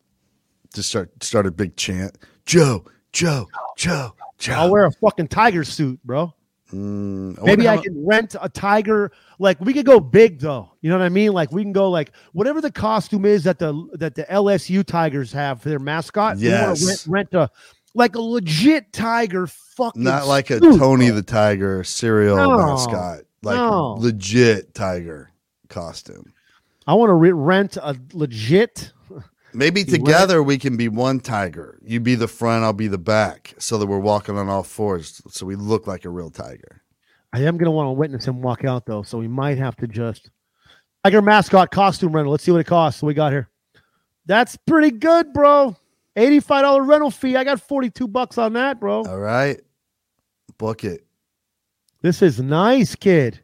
Just start start a big chant. Joe, Joe, Joe, Joe. I'll wear a fucking tiger suit, bro. Mm, I Maybe wonder I how- can rent a tiger. Like we could go big though. You know what I mean? Like we can go like whatever the costume is that the that the L S U Tigers have for their mascot. we wanna Yes. rent, rent a like a legit tiger. Fucking Not like a suit, Tony bro. the Tiger cereal No, mascot. Like no. legit tiger costume. I want to re- rent a legit. Maybe You together we can be one tiger. You be the front, I'll be the back, so that we're walking on all fours, so we look like a real tiger. I am gonna want to witness him walk out though, so we might have to just Tiger mascot costume rental. Let's see what it costs. So we got here. That's pretty good, bro. eighty-five dollars rental fee. I got forty-two bucks on that, bro. All right. Book it. This is nice, kid.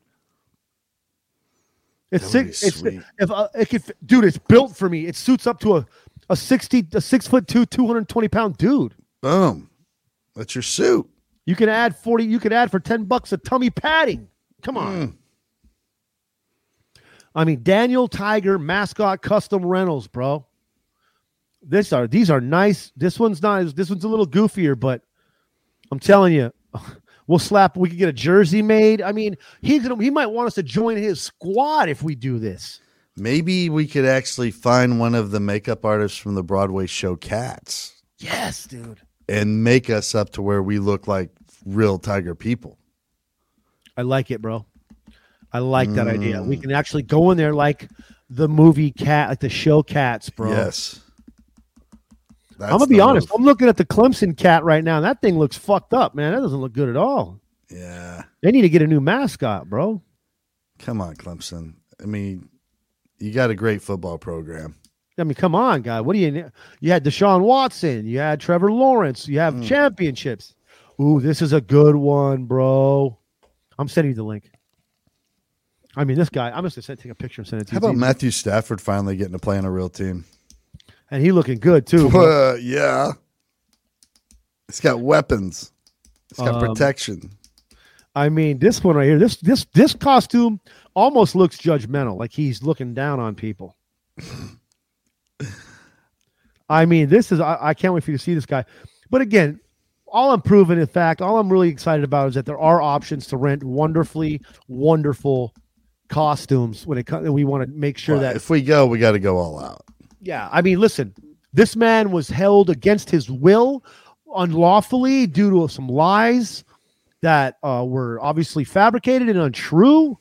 It's That would six. be It's sweet. if uh, it could, dude. It's built for me. It suits up to a a sixty, a six foot two, two hundred twenty pound dude. Boom. That's your suit. You can add forty. You could add for ten bucks a tummy padding. Come on. Mm. I mean, Daniel Tiger mascot custom rentals, bro. This are these are nice. This one's not. This one's a little goofier, but I'm telling you, we'll slap. We could get a jersey made. I mean, he's gonna. He might want us to join his squad if we do this. Maybe we could actually find one of the makeup artists from the Broadway show Cats Yes, dude. and make us up to where we look like real tiger people. I like it, bro. I like that idea. We can actually go in there like the movie Cat, like the show Cats, bro. Yes. That's I'm gonna be the honest. move. I'm looking at the Clemson cat right now. And that thing looks fucked up, man. That doesn't look good at all. Yeah. They need to get a new mascot, bro. Come on, Clemson. I mean, you got a great football program. I mean, come on, guy. What do you? You had Deshaun Watson. You had Trevor Lawrence. You have Mm. championships. Ooh, this is a good one, bro. I'm sending you the link. I mean, this guy. I'm just gonna take a picture and send it to How you. about Matthew Stafford finally getting to play on a real team? And he looking good too. bro. Uh, yeah. It's got weapons. It's got Um, protection. I mean, this one right here. This this this costume almost looks judgmental, like he's looking down on people. I mean, this is. I, I can't wait for you to see this guy. But again, all I'm proving, in fact, all I'm really excited about is that there are options to rent wonderfully wonderful costumes when it comes. We want to make sure Well, that. if we go, we got to go all out. Yeah, I mean, listen, this man was held against his will, unlawfully, due to some lies that uh, were obviously fabricated and untrue.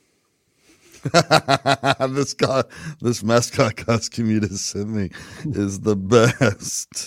this co- this mascot costume you just sent me is the best.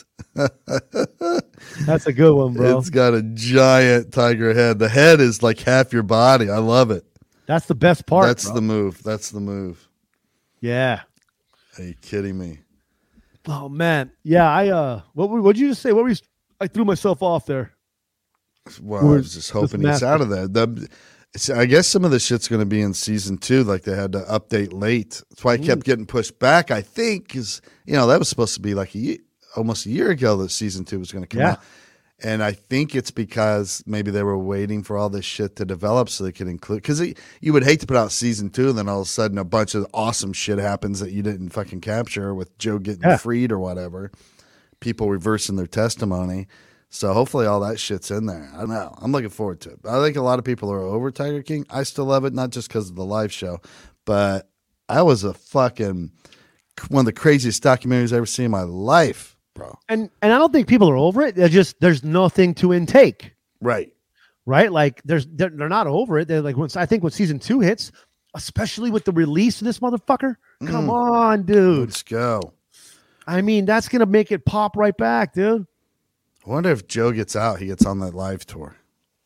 That's a good one, bro. It's got a giant tiger head. The head is like half your body. I love it. That's the best part. That's bro. the move. That's the move. Yeah. Are you kidding me? Oh man. Yeah. I uh. What would you just say? What were you? I threw myself off there. Well, Who I is was just hoping this he's out of there. The, it's, I guess some of the shit's going to be in season two, like they had to update late. That's why I kept getting pushed back. I think because you know that was supposed to be like a year, almost a year ago that season two was going to come Yeah. out, and I think it's because maybe they were waiting for all this shit to develop so they could include. Because you would hate to put out season two, and then all of a sudden a bunch of awesome shit happens that you didn't fucking capture with Joe getting Yeah. freed or whatever. People reversing their testimony. So hopefully all that shit's in there. I don't know. I'm looking forward to it. I think a lot of people are over Tiger King. I still love it, not just because of the live show, but I was a fucking one of the craziest documentaries I've ever seen in my life, bro. And and I don't think people are over it. They're just there's nothing to intake. Right. Right. Like there's they're, they're not over it. They're like once I think when season two hits, especially with the release of this motherfucker. Come Mm. on, dude. Let's go. I mean, that's gonna make it pop right back, dude. I wonder if Joe gets out, he gets on that live tour.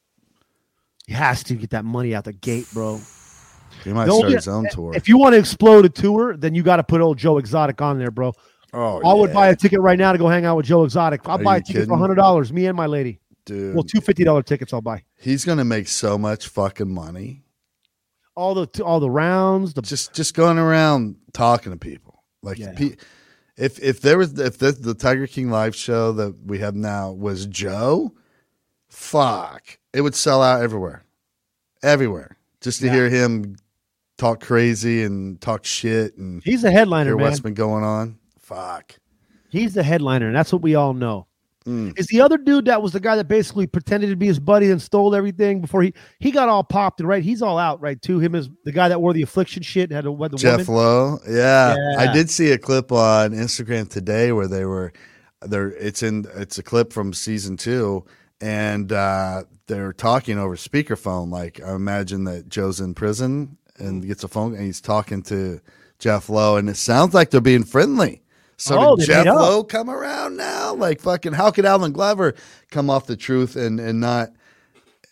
He has to get that money out the gate, bro. He might The start only- his own tour. If you want to explode a tour, then you got to put old Joe Exotic on there, bro. Oh, I would yeah. buy a ticket right now to go hang out with Joe Exotic. I'll Are buy you a ticket for kidding? hundred dollars. Me and my lady. Dude, Well, two fifty dollar tickets. I'll buy he's gonna make so much fucking money. all the all the rounds. The Just just going around talking to people. Like Yeah. pe- if if there was if the, the Tiger King live show that we have now was Joe, fuck, it would sell out everywhere, everywhere. Just to Yeah. hear him talk crazy and talk shit and he's the headliner, hear man. what's been going on. Fuck. He's the headliner, and that's what we all know. Mm. Is the other dude that was the guy that basically pretended to be his buddy and stole everything before he he got all popped and right? He's all out, right? Too him as the guy that wore the affliction shit and had to wed the Jeff woman. Lowe, yeah. Yeah. I did see a clip on Instagram today where they were there. It's in it's a clip from season two, and uh, they're talking over speakerphone. Like I imagine that Joe's in prison and gets a phone, and he's talking to Jeff Lowe, and it sounds like they're being friendly. So Oh, did they Jeff made up. Lowe come around now? Like fucking, how could Alan Glover come off the truth and and not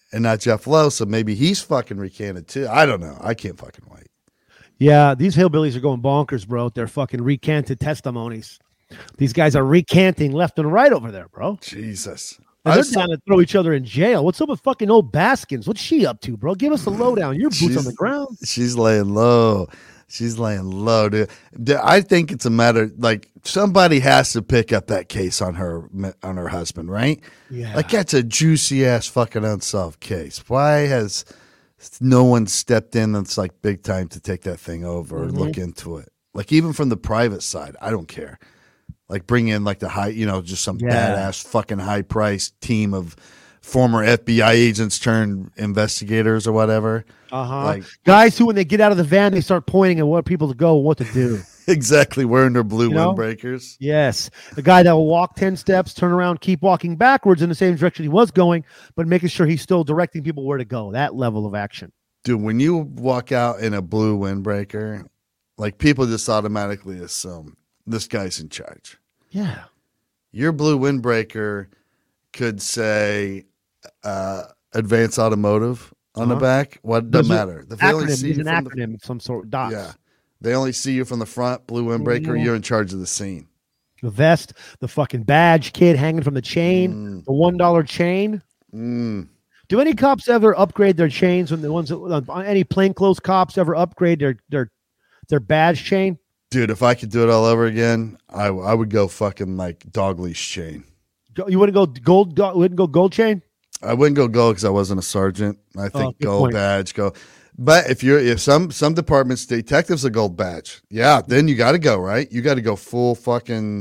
and not Jeff Lowe. So maybe he's fucking recanted too. I don't know. I can't fucking wait. Yeah, these hillbillies are going bonkers, bro. They're fucking recanted testimonies. These guys are recanting left and right over there, bro. Jesus. And they're saw, down to throw each other in jail. What's up with fucking old Baskins? What's she up to, bro? Give us the lowdown. Your boots on the ground. She's laying low. She's laying low, dude. I think it's a matter like somebody has to pick up that case on her on her husband, right? Yeah. Like that's a juicy ass fucking unsolved case. Why has no one stepped in that's like big time to take that thing over Mm-hmm. and look into it? Like even from the private side, I don't care. Like bring in like the high, you know, just some Yeah. badass fucking high priced team of former F B I agents turned investigators or whatever. Uh-huh. Like guys who, when they get out of the van, they start pointing at what people to go and what to do. exactly wearing their blue You know? windbreakers. Yes. The guy that will walk ten steps, turn around, keep walking backwards in the same direction he was going, but making sure he's still directing people where to go. That level of action. Dude, when you walk out in a blue windbreaker, like people just automatically assume this guy's in charge. Yeah. Your blue windbreaker could say uh, Advanced Automotive on Uh-huh. the back. What There's doesn't a matter. If they only Acronym, see use you an from the- acronym of some sort. Dots. yeah, they only see you from the front. Blue windbreaker. Mhm. You're in charge of the scene. The vest, the fucking badge kid hanging from the chain, Mm. the one dollar chain. Mm. Do any cops ever upgrade their chains when the ones that, uh, any plainclothes cops ever upgrade their their their badge chain? Dude, if I could do it all over again, I I would go fucking like dog leash chain. Go- You wouldn't go gold? Go, wouldn't go gold chain? I wouldn't go gold because I wasn't a sergeant. I think Oh, good gold point. badge go. But if you're if some some departments detectives a gold badge, yeah, then you got to go right. You got to go full fucking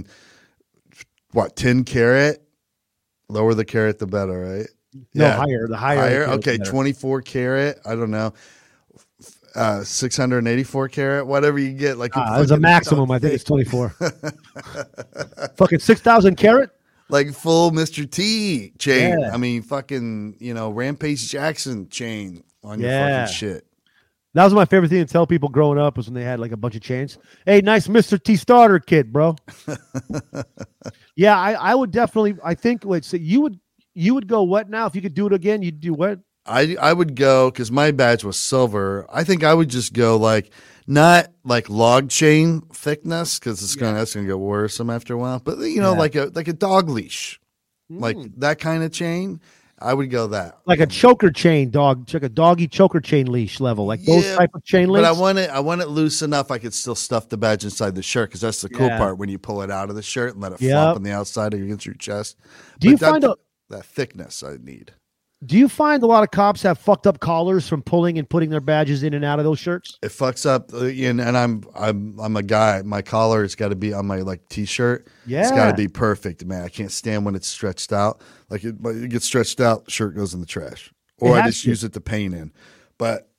what ten carat. Lower the carat, the better, right? No, higher. The higher. higher. the Okay, better. twenty four carat. I don't know. Uh, six hundred eighty four carat, whatever you get. Like Ah, there's a fucking maximum. dog I think it's thing. twenty-four. Fucking six thousand carat. Like full Mister T chain. Yeah. I mean, fucking, you know, Rampage Jackson chain on your Yeah. fucking shit. That was my favorite thing to tell people growing up was when they had like a bunch of chains. Hey, nice Mister T starter kit, bro. Yeah, I, I would definitely. I think. Wait, so you would you would go what now? If you could do it again, you'd do what? I I would go because my badge was silver. I think I would just go like not like log chain thickness because it's gonna that's gonna get worrisome after a while. But you know, Yeah. like a like a dog leash, like Mm. that kind of chain. I would go that. Like a choker chain, dog, like a doggy choker chain leash level, like those Yeah, type of chain But links. I want it. I want it loose enough. I could still stuff the badge inside the shirt because that's the cool Yeah. part when you pull it out of the shirt and let it Yep. flop on the outside or against your chest. do But you that, find a that thickness I need? Do you find a lot of cops have fucked up collars from pulling and putting their badges in and out of those shirts? It fucks up, uh, and, and I'm I'm I'm a guy. My collar has got to be on my like t-shirt. It's got Yeah. to be perfect, man. I can't stand when it's stretched out. Like it, but it gets stretched out, shirt goes in the trash, or It I has just to. use it to paint in. But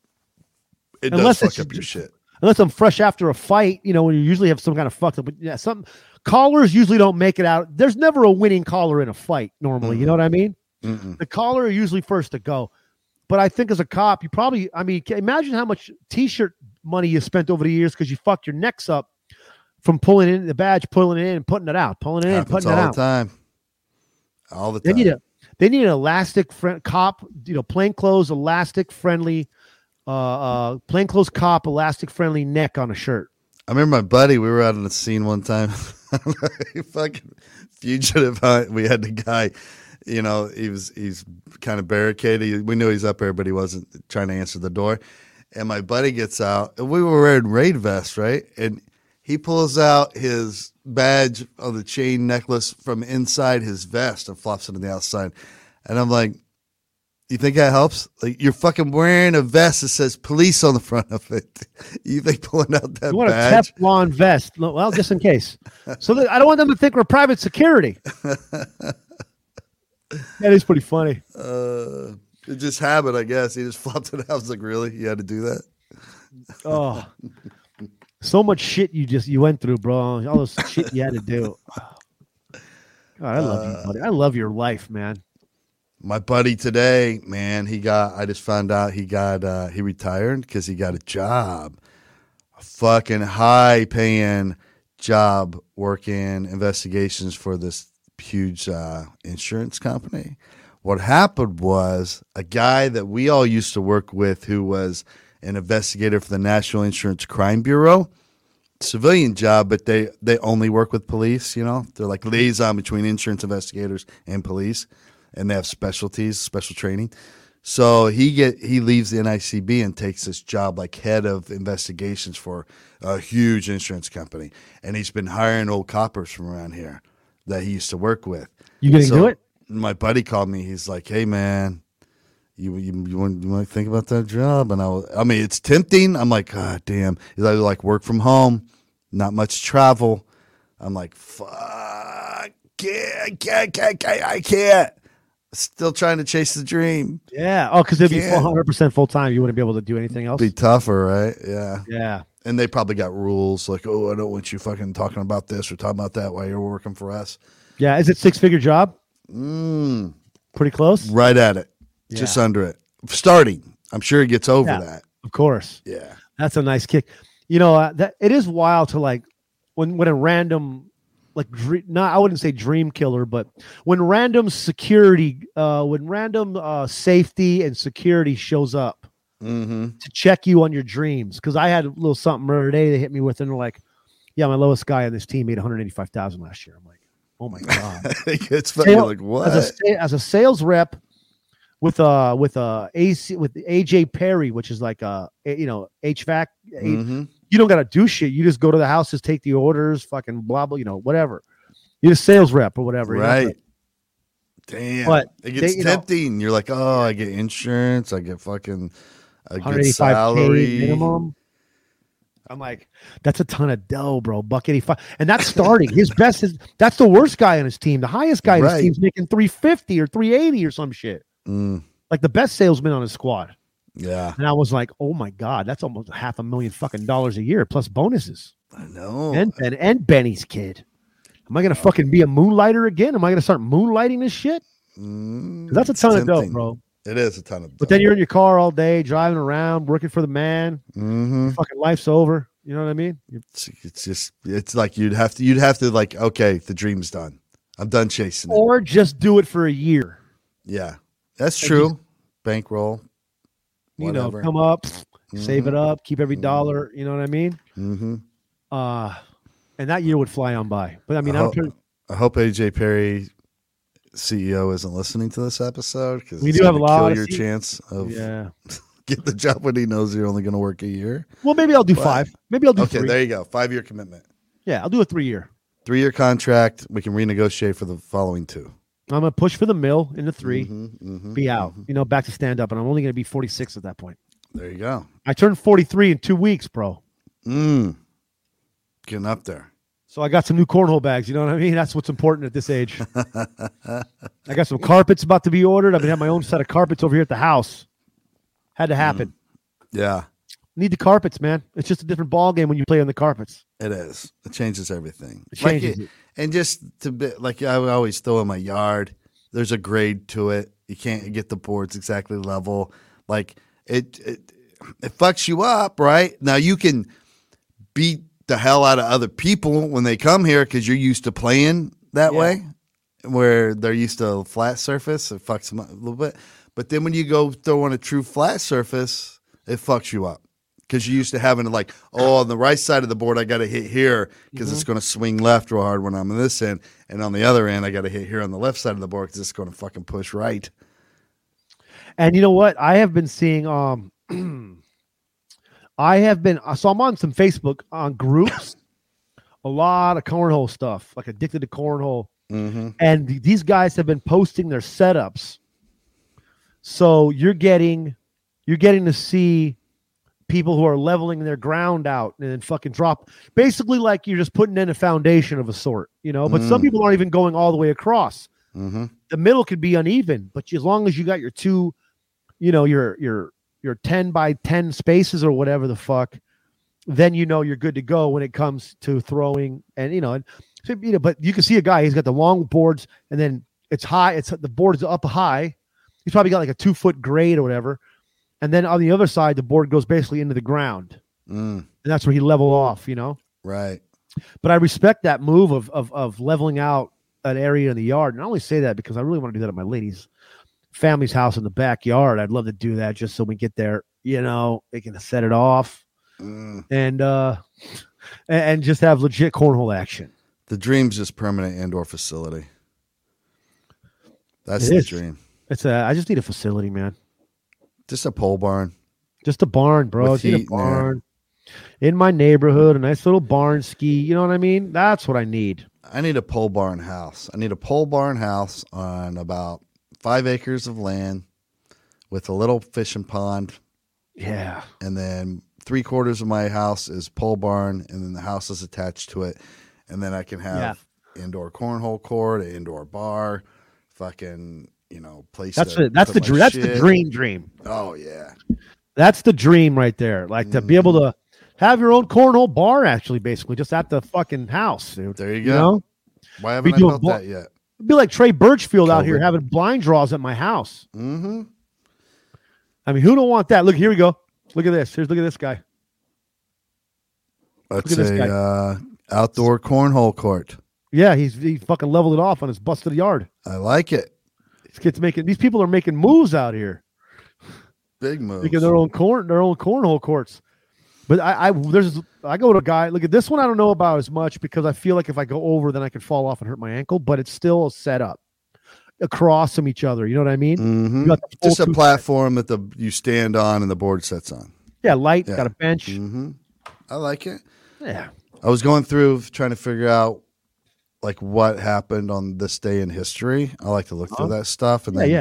it Unless does it's fuck up your just- shit. Unless I'm fresh after a fight, you know, when you usually have some kind of fucked up. But yeah, some collars usually don't make it out. There's never a winning collar in a fight normally. You know what I mean? Mm-mm. The collar are usually first to go. But I think as a cop, you probably, I mean, can- imagine how much t-shirt money you spent over the years because you fucked your necks up from pulling in the badge, pulling it in, and putting it out, pulling it in, Happens putting all it the out. time. All the They time. need a they need an elastic friend cop, you know, plainclothes, elastic friendly, uh, uh, plainclothes cop, elastic friendly neck on a shirt. I remember my buddy. We were out on the scene one time. Fucking fugitive hunt. We had the guy. You know, he was he's kind of barricaded. We knew he's up there, but he wasn't trying to answer the door. And my buddy gets out, and we were wearing raid vests, right? And he pulls out his badge of the chain necklace from inside his vest and flops it on the outside. And I'm like, you think that helps? Like you're fucking wearing a vest that says police on the front of it. You think pulling out that You want badge? a Teflon vest? No, well, just in case. So that, I don't want them to think we're private security. That is pretty funny. Uh, it's just habit, I guess. He just flopped it out. I was like, really? You had to do that? Oh, so much shit you just you went through, bro. All this shit you had to do. God, I love Uh, you, buddy. I love your life, man. My buddy today, man, he got, I just found out he got, uh, he retired because he got a job, a fucking high paying job working investigations for this huge uh, insurance company. What happened was a guy that we all used to work with who was an investigator for the National Insurance Crime Bureau, civilian job, but they, they only work with police, you know. They're like liaison between insurance investigators and police, and they have specialties, special training. So he get he leaves the N I C B and takes this job like head of investigations for a huge insurance company. And he's been hiring old coppers from around here that he used to work with. You gonna so do it? My buddy called me. He's like, "Hey man, you you, you want you want to think about that job?" And I was, I mean, it's tempting. I'm like, God damn. He's like, like work from home, not much travel. I'm like, fuck, can't, can't, can't, can't, I can't. Still trying to chase the dream. Yeah. Oh, because it'd be Can't. one hundred percent full time. You wouldn't be able to do anything else. Be tougher, right? Yeah. Yeah. And they probably got rules like, oh, I don't want you fucking talking about this or talking about that while you're working for us. Yeah. Is it six figure job? Mm, Pretty close. right at it. Yeah. Just under it. Starting. I'm sure he gets over Yeah. that. Of course. Yeah. That's a nice kick. You know, uh, that it is wild to like when when a random like dre- not I wouldn't say dream killer, but when random security, uh, when random uh, safety and security shows up Mm-hmm. to check you on your dreams. Because I had a little something the other day they hit me with, and they're like, "Yeah, my lowest guy on this team made one hundred eighty-five thousand last year." I'm like, "Oh my god!" It's funny. Sale- Like, what? As a sa- as a sales rep with uh with uh A C with A J Perry, which is like a you know H V A C. Mm-hmm. You don't got to do shit. You just go to the houses, take the orders, fucking blah, blah, you know, whatever. You're a sales rep or whatever. you know? Right. Damn. But it gets they- you know- tempting. You're like, oh, I get insurance. I get fucking a good one hundred eighty-five salary. K minimum. I'm like, that's a ton of dough, bro. Buck eighty-five. And that's starting. His best is, that's the worst guy on his team. The highest guy on Right. his team's making three fifty or three eighty or some shit. Mm, Like the best salesman on his squad. yeah. And I was like, oh my God, that's almost half a million fucking dollars a year plus bonuses. I know. And, and, and Benny's kid. Am I going to fucking be a moonlighter again? Am I going to start moonlighting this shit? Mm, 'Cause that's a it's ton of dough, tempting. bro. It is a ton of dough. But then you're in your car all day, driving around, working for the man. Mm-hmm. Fucking life's over. You know what I mean? You're- It's, it's just, it's like you'd have to, you'd have to like, okay, the dream's done. I'm done chasing it. or just do it for a year. Yeah, that's And true. Bankroll. You Whatever. know, come up, save Mhm. it up, keep every dollar. You know what I mean? Mm-hmm. Uh, and that year would fly on by. But I mean, I I don't care. I hope A J Perry, C E O, isn't listening to this episode because We do have a lot kill of your C- chance of Yeah. get the job when he knows you're only going to work a year. Well, maybe I'll do But- five. Maybe I'll do Okay, three. there you go. Five year commitment, Yeah, I'll do a three year. three year contract. We can renegotiate for the following two. I'm gonna push for the mill in the 3 Mhm, mhm, be out. mhm. You know, back to stand up, and I'm only gonna be forty-six at that point. There you go. I turned forty-three in two weeks, bro. Mm. Getting up there. So I got some new cornhole bags. You know what I mean? That's what's important at this age. I got some carpets about to be ordered. I've been having my own set of carpets over here at the house. Had to happen. Yeah, Need the carpets, man. It's just a different ball game when you play on the carpets. it is. It changes everything. It Like changes it- it. And just to be like I would always throw in my yard, there's a grade to it. You can't get the boards exactly level. Like it, it, it fucks you up, right? Now you can beat the hell out of other people when they come here because you're used to playing that Yeah. way, where they're used to a flat surface. It fucks them up a little bit. But then when you go throw on a true flat surface, it fucks you up. Because you're used to having to like, oh, on the right side of the board, I got to hit here because it's going to swing left real hard when I'm on this end. And on the other end, I got to hit here on the left side of the board because it's going to fucking push right. And you know what? I have been seeing. Um, I have been. So I'm on some Facebook on groups. A lot of cornhole stuff, like addicted to cornhole. Mm-hmm. And th- these guys have been posting their setups. So you're getting, you're getting to see people who are leveling their ground out and then fucking drop. Basically, like you're just putting in a foundation of a sort, you know. But some Mm. people aren't even going all the way across. Mm-hmm. The middle could be uneven, but as long as you got your two, you know, your your your ten by ten spaces or whatever the fuck, then you know you're good to go when it comes to throwing. And you know, and so, you know, but you can see a guy. He's got the long boards, and then it's high. It's the board is up high. He's probably got like a two foot grade or whatever. And then on the other side, the board goes basically into the ground, Mm, and that's where he level off. You know. right. But I respect that move of of of leveling out an area in the yard. And I only say that because I really want to do that at my ladies' family's house in the backyard. I'd love to do that just so we get there, you know, they can set it off Mm. and uh and, and just have legit cornhole action. The dream's just permanent indoor facility. That's It the is. dream. It's a I just need a facility, man. Just a pole barn. Just a barn, bro. With Just need a heat in there. barn in my neighborhood, a nice little barn ski. You know what I mean? That's what I need. I need a pole barn house. I need a pole barn house on about five acres of land with a little fishing pond. Yeah. And then three quarters of my house is pole barn, and then the house is attached to it. And then I can have indoor cornhole court, an indoor bar, fucking, you know, place. That's to the that's put the my dream. That's the shit. dream dream. Oh yeah. That's the dream right there. Like to be able to have your own cornhole bar, actually, basically, just at the fucking house, dude. There you You go. know? Why haven't We I do a built blo- that yet? It'd be like Trey Birchfield out here COVID. having blind draws at my house. Mm-hmm. I mean, who don't want that? Look, here we go. Look at this. Here's look at this guy. That's Look at this a guy. uh, outdoor cornhole court. Yeah, he's he fucking leveled it off on his busted yard. I like it. These kids making these people are making moves out here, Big move. making their own corn their own cornhole courts. But I, I there's I go to a guy. Look at this one. I don't know about as much because I feel like if I go over, then I could fall off and hurt my ankle. But it's still set up across from each other. You know what I mean? Mhm. You got the full Just a two- platform that the you stand on and the board sets on. Yeah, light. Yeah. Got a bench. Mm-hmm. I like it. Yeah. I was going through trying to figure out like what happened on this day in history. I like to look through Oh. that stuff. And Yeah, then, yeah.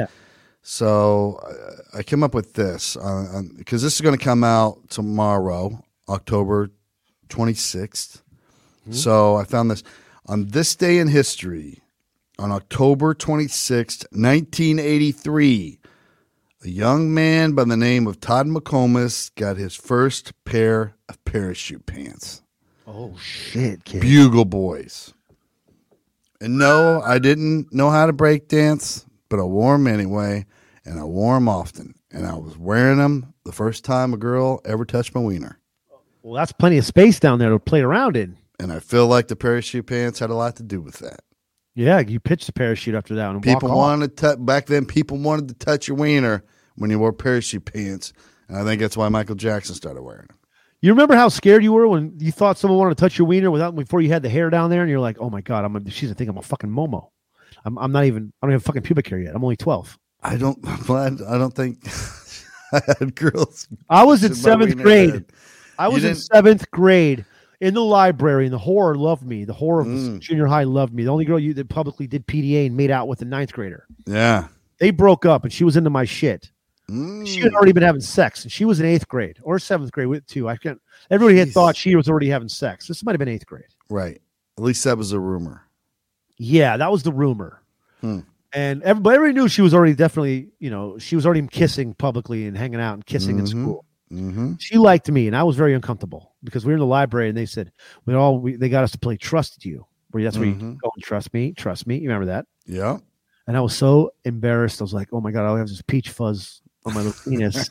So I, I came up with this because this is going to come out tomorrow, October twenty-sixth. Mm-hmm. So I found this on this day in history, on October twenty-sixth, nineteen eighty-three. A young man by the name of Todd McComas got his first pair of parachute pants. Oh shit, kid. Bugle Boys. And no, I didn't know how to break dance, but I wore them anyway, and I wore them often. And I was wearing them the first time a girl ever touched my wiener. Well, that's plenty of space down there to play around in. And I feel like the parachute pants had a lot to do with that. Yeah, you pitch the parachute after that and People walk off. wanted to t- back then. People wanted to touch your wiener when you wore parachute pants, and I think that's why Michael Jackson started wearing them. You remember how scared you were when you thought someone wanted to touch your wiener without before you had the hair down there, and you're like, "Oh my god, I'm a, she's gonna think I'm a fucking Momo. I'm I'm not even I don't have fucking pubic hair yet. I'm only twelve." I don't. I'm glad. I don't think I had girls. I was in touching my seventh wiener grade. then. I You was in didn't- seventh grade in the library, and the horror loved me. The horror of Mm. junior high loved me. The only girl you that publicly did P D A and made out with a ninth grader. Yeah. They broke up, and she was into my shit. Mm. She had already been having sex, and she was in eighth grade or seventh grade with too. I can't. Everybody had Jeez. thought she was already having sex. This might have been eighth grade. Right. At least that was a rumor. Yeah, that was the rumor. Hmm. And everybody, everybody knew she was already definitely, you know, she was already kissing publicly and hanging out and kissing in Mhm. school. Mm-hmm. She liked me, and I was very uncomfortable because we were in the library, and they said we all we, they got us to play Trust You, where that's where you Mhm. go and trust me, trust me. You remember that? Yeah. And I was so embarrassed. I was like, oh my god, I have this peach fuzz on my little penis,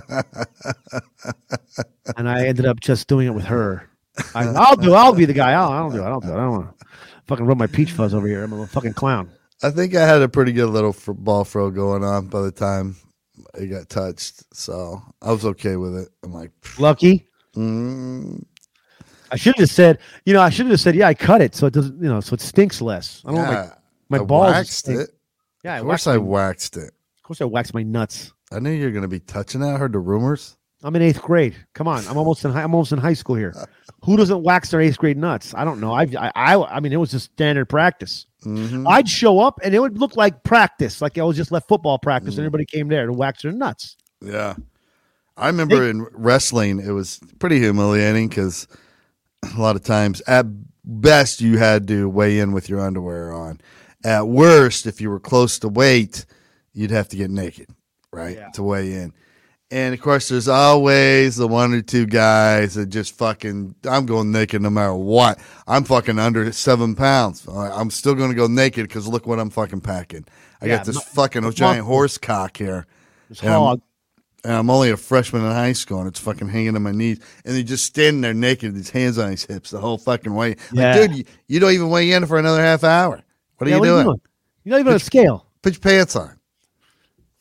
and I ended up just doing it with her. I, I'll do. I'll be the guy. I'll, I don't do it. I don't do it. I don't want to fucking rub my peach fuzz over here. I'm a little fucking clown. I think I had a pretty good little fr- ball throw going on by the time it got touched, so I was okay with it. I'm like, Lucky. mm, I should have just said, you know, I should have just said, yeah, I cut it so it doesn't, you know, so it stinks less. I don't want yeah, my, my I balls. waxed stink. it. Yeah, I Of course, waxed I my, waxed it. of course I waxed my nuts. I knew you were going to be touching that. I heard the rumors. I'm in eighth grade. Come on, I'm almost in high, I'm almost in high school here. Who doesn't wax their eighth grade nuts? I don't know. I I I, I mean, it was just standard practice. Mm-hmm. I'd show up and it would look like practice, like I was just left football practice, Mm. and everybody came there to wax their nuts. Yeah. I remember in wrestling, it was pretty humiliating because a lot of times, at best, you had to weigh in with your underwear on. At worst, if you were close to weight, you'd have to get naked, right, Yeah. to weigh in. And, of course, there's always the one or two guys that just fucking, I'm going naked no matter what. I'm fucking under seven pounds. I'm still going to go naked because look what I'm fucking packing. I Yeah, got this mu- fucking it's giant muscle. horse cock here. It's Yeah, I'm- hog. And I'm only a freshman in high school, and it's fucking hanging on my knees. And he's just standing there naked, with his hands on his hips the whole fucking way. Yeah. Like, dude, you, you don't even weigh in for another half hour. What are Yeah, you what doing? You're not even on a scale. Put your pants on.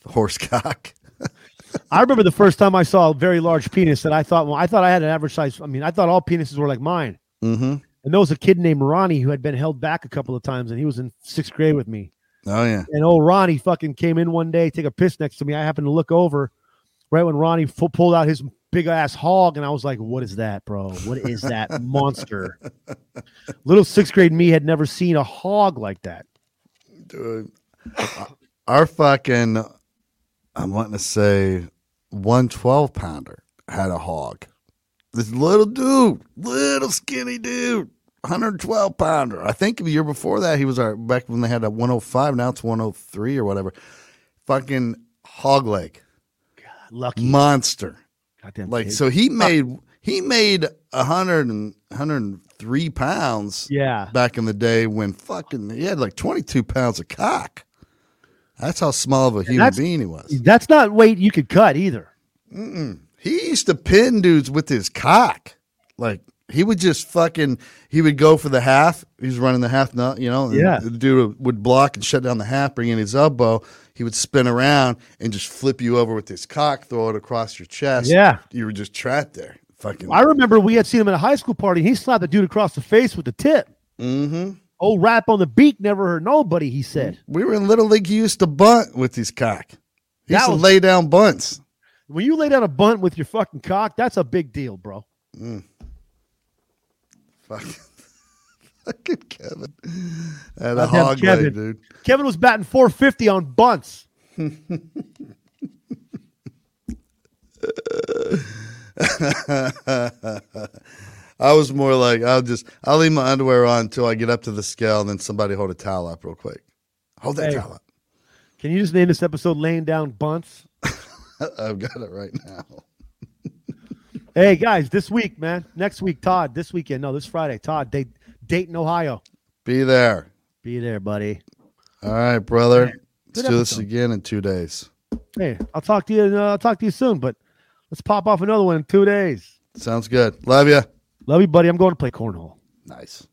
horse cock. I remember the first time I saw a very large penis that I thought, well, I thought I had an average size. I mean, I thought all penises were like mine. Mm-hmm. And there was a kid named Ronnie who had been held back a couple of times, and he was in sixth grade with me. Oh, yeah. And old Ronnie fucking came in one day, take a piss next to me. I happened to look over right when Ronnie f- pulled out his big ass hog, and I was like, what is that, bro? What is that monster? Little sixth grade me had never seen a hog like that. Dude, our fucking, I'm wanting to say, one twelve pounder had a hog. This little dude, little skinny dude, one twelve pounder. I think the year before that, he was our, back when they had a one oh five, now it's one oh three or whatever. Fucking hog leg. God, lucky. Monster. Goddamn like, kid. so he made, he made one hundred and one hundred three pounds Yeah. back in the day when fucking, he had like twenty-two pounds of cock. That's how small of a human being he was. That's not weight you could cut either. Mm-mm. He used to pin dudes with his cock. Like, he would just fucking, he would go for the half. He was running the half, nut, you know. And Yeah. the dude would block and shut down the half, bring in his elbow. He would spin around and just flip you over with his cock, throw it across your chest. Yeah. You were just trapped there. Fucking. I remember we had seen him at a high school party. He slapped the dude across the face with the tip. Mm-hmm. Old rap on the beak never hurt nobody, he said. We were in Little League. He used to bunt with his cock. He used That to was- lay down bunts. When you lay down a bunt with your fucking cock, that's a big deal, bro. Mm. Fucking, fucking Kevin. Had a Goddamn hog Kevin. leg, dude. Kevin was batting four fifty on bunts. I was more like, I'll just, I'll leave my underwear on until I get up to the scale, and then somebody hold a towel up real quick. Hold that Hey. towel up. Can you just name this episode Laying Down Bunts? I've got it right now. Hey, guys, this week, man. Next week, Todd. This weekend. No, this Friday. Todd, Dayton, Dayton, Ohio. Be there. Be there, buddy. All right, brother. Good Let's do this episode. again in two days. Hey, I'll talk to you. Uh, I'll talk to you soon, but let's pop off another one in two days. Sounds good. Love you. Love you, buddy. I'm going to play cornhole. Nice.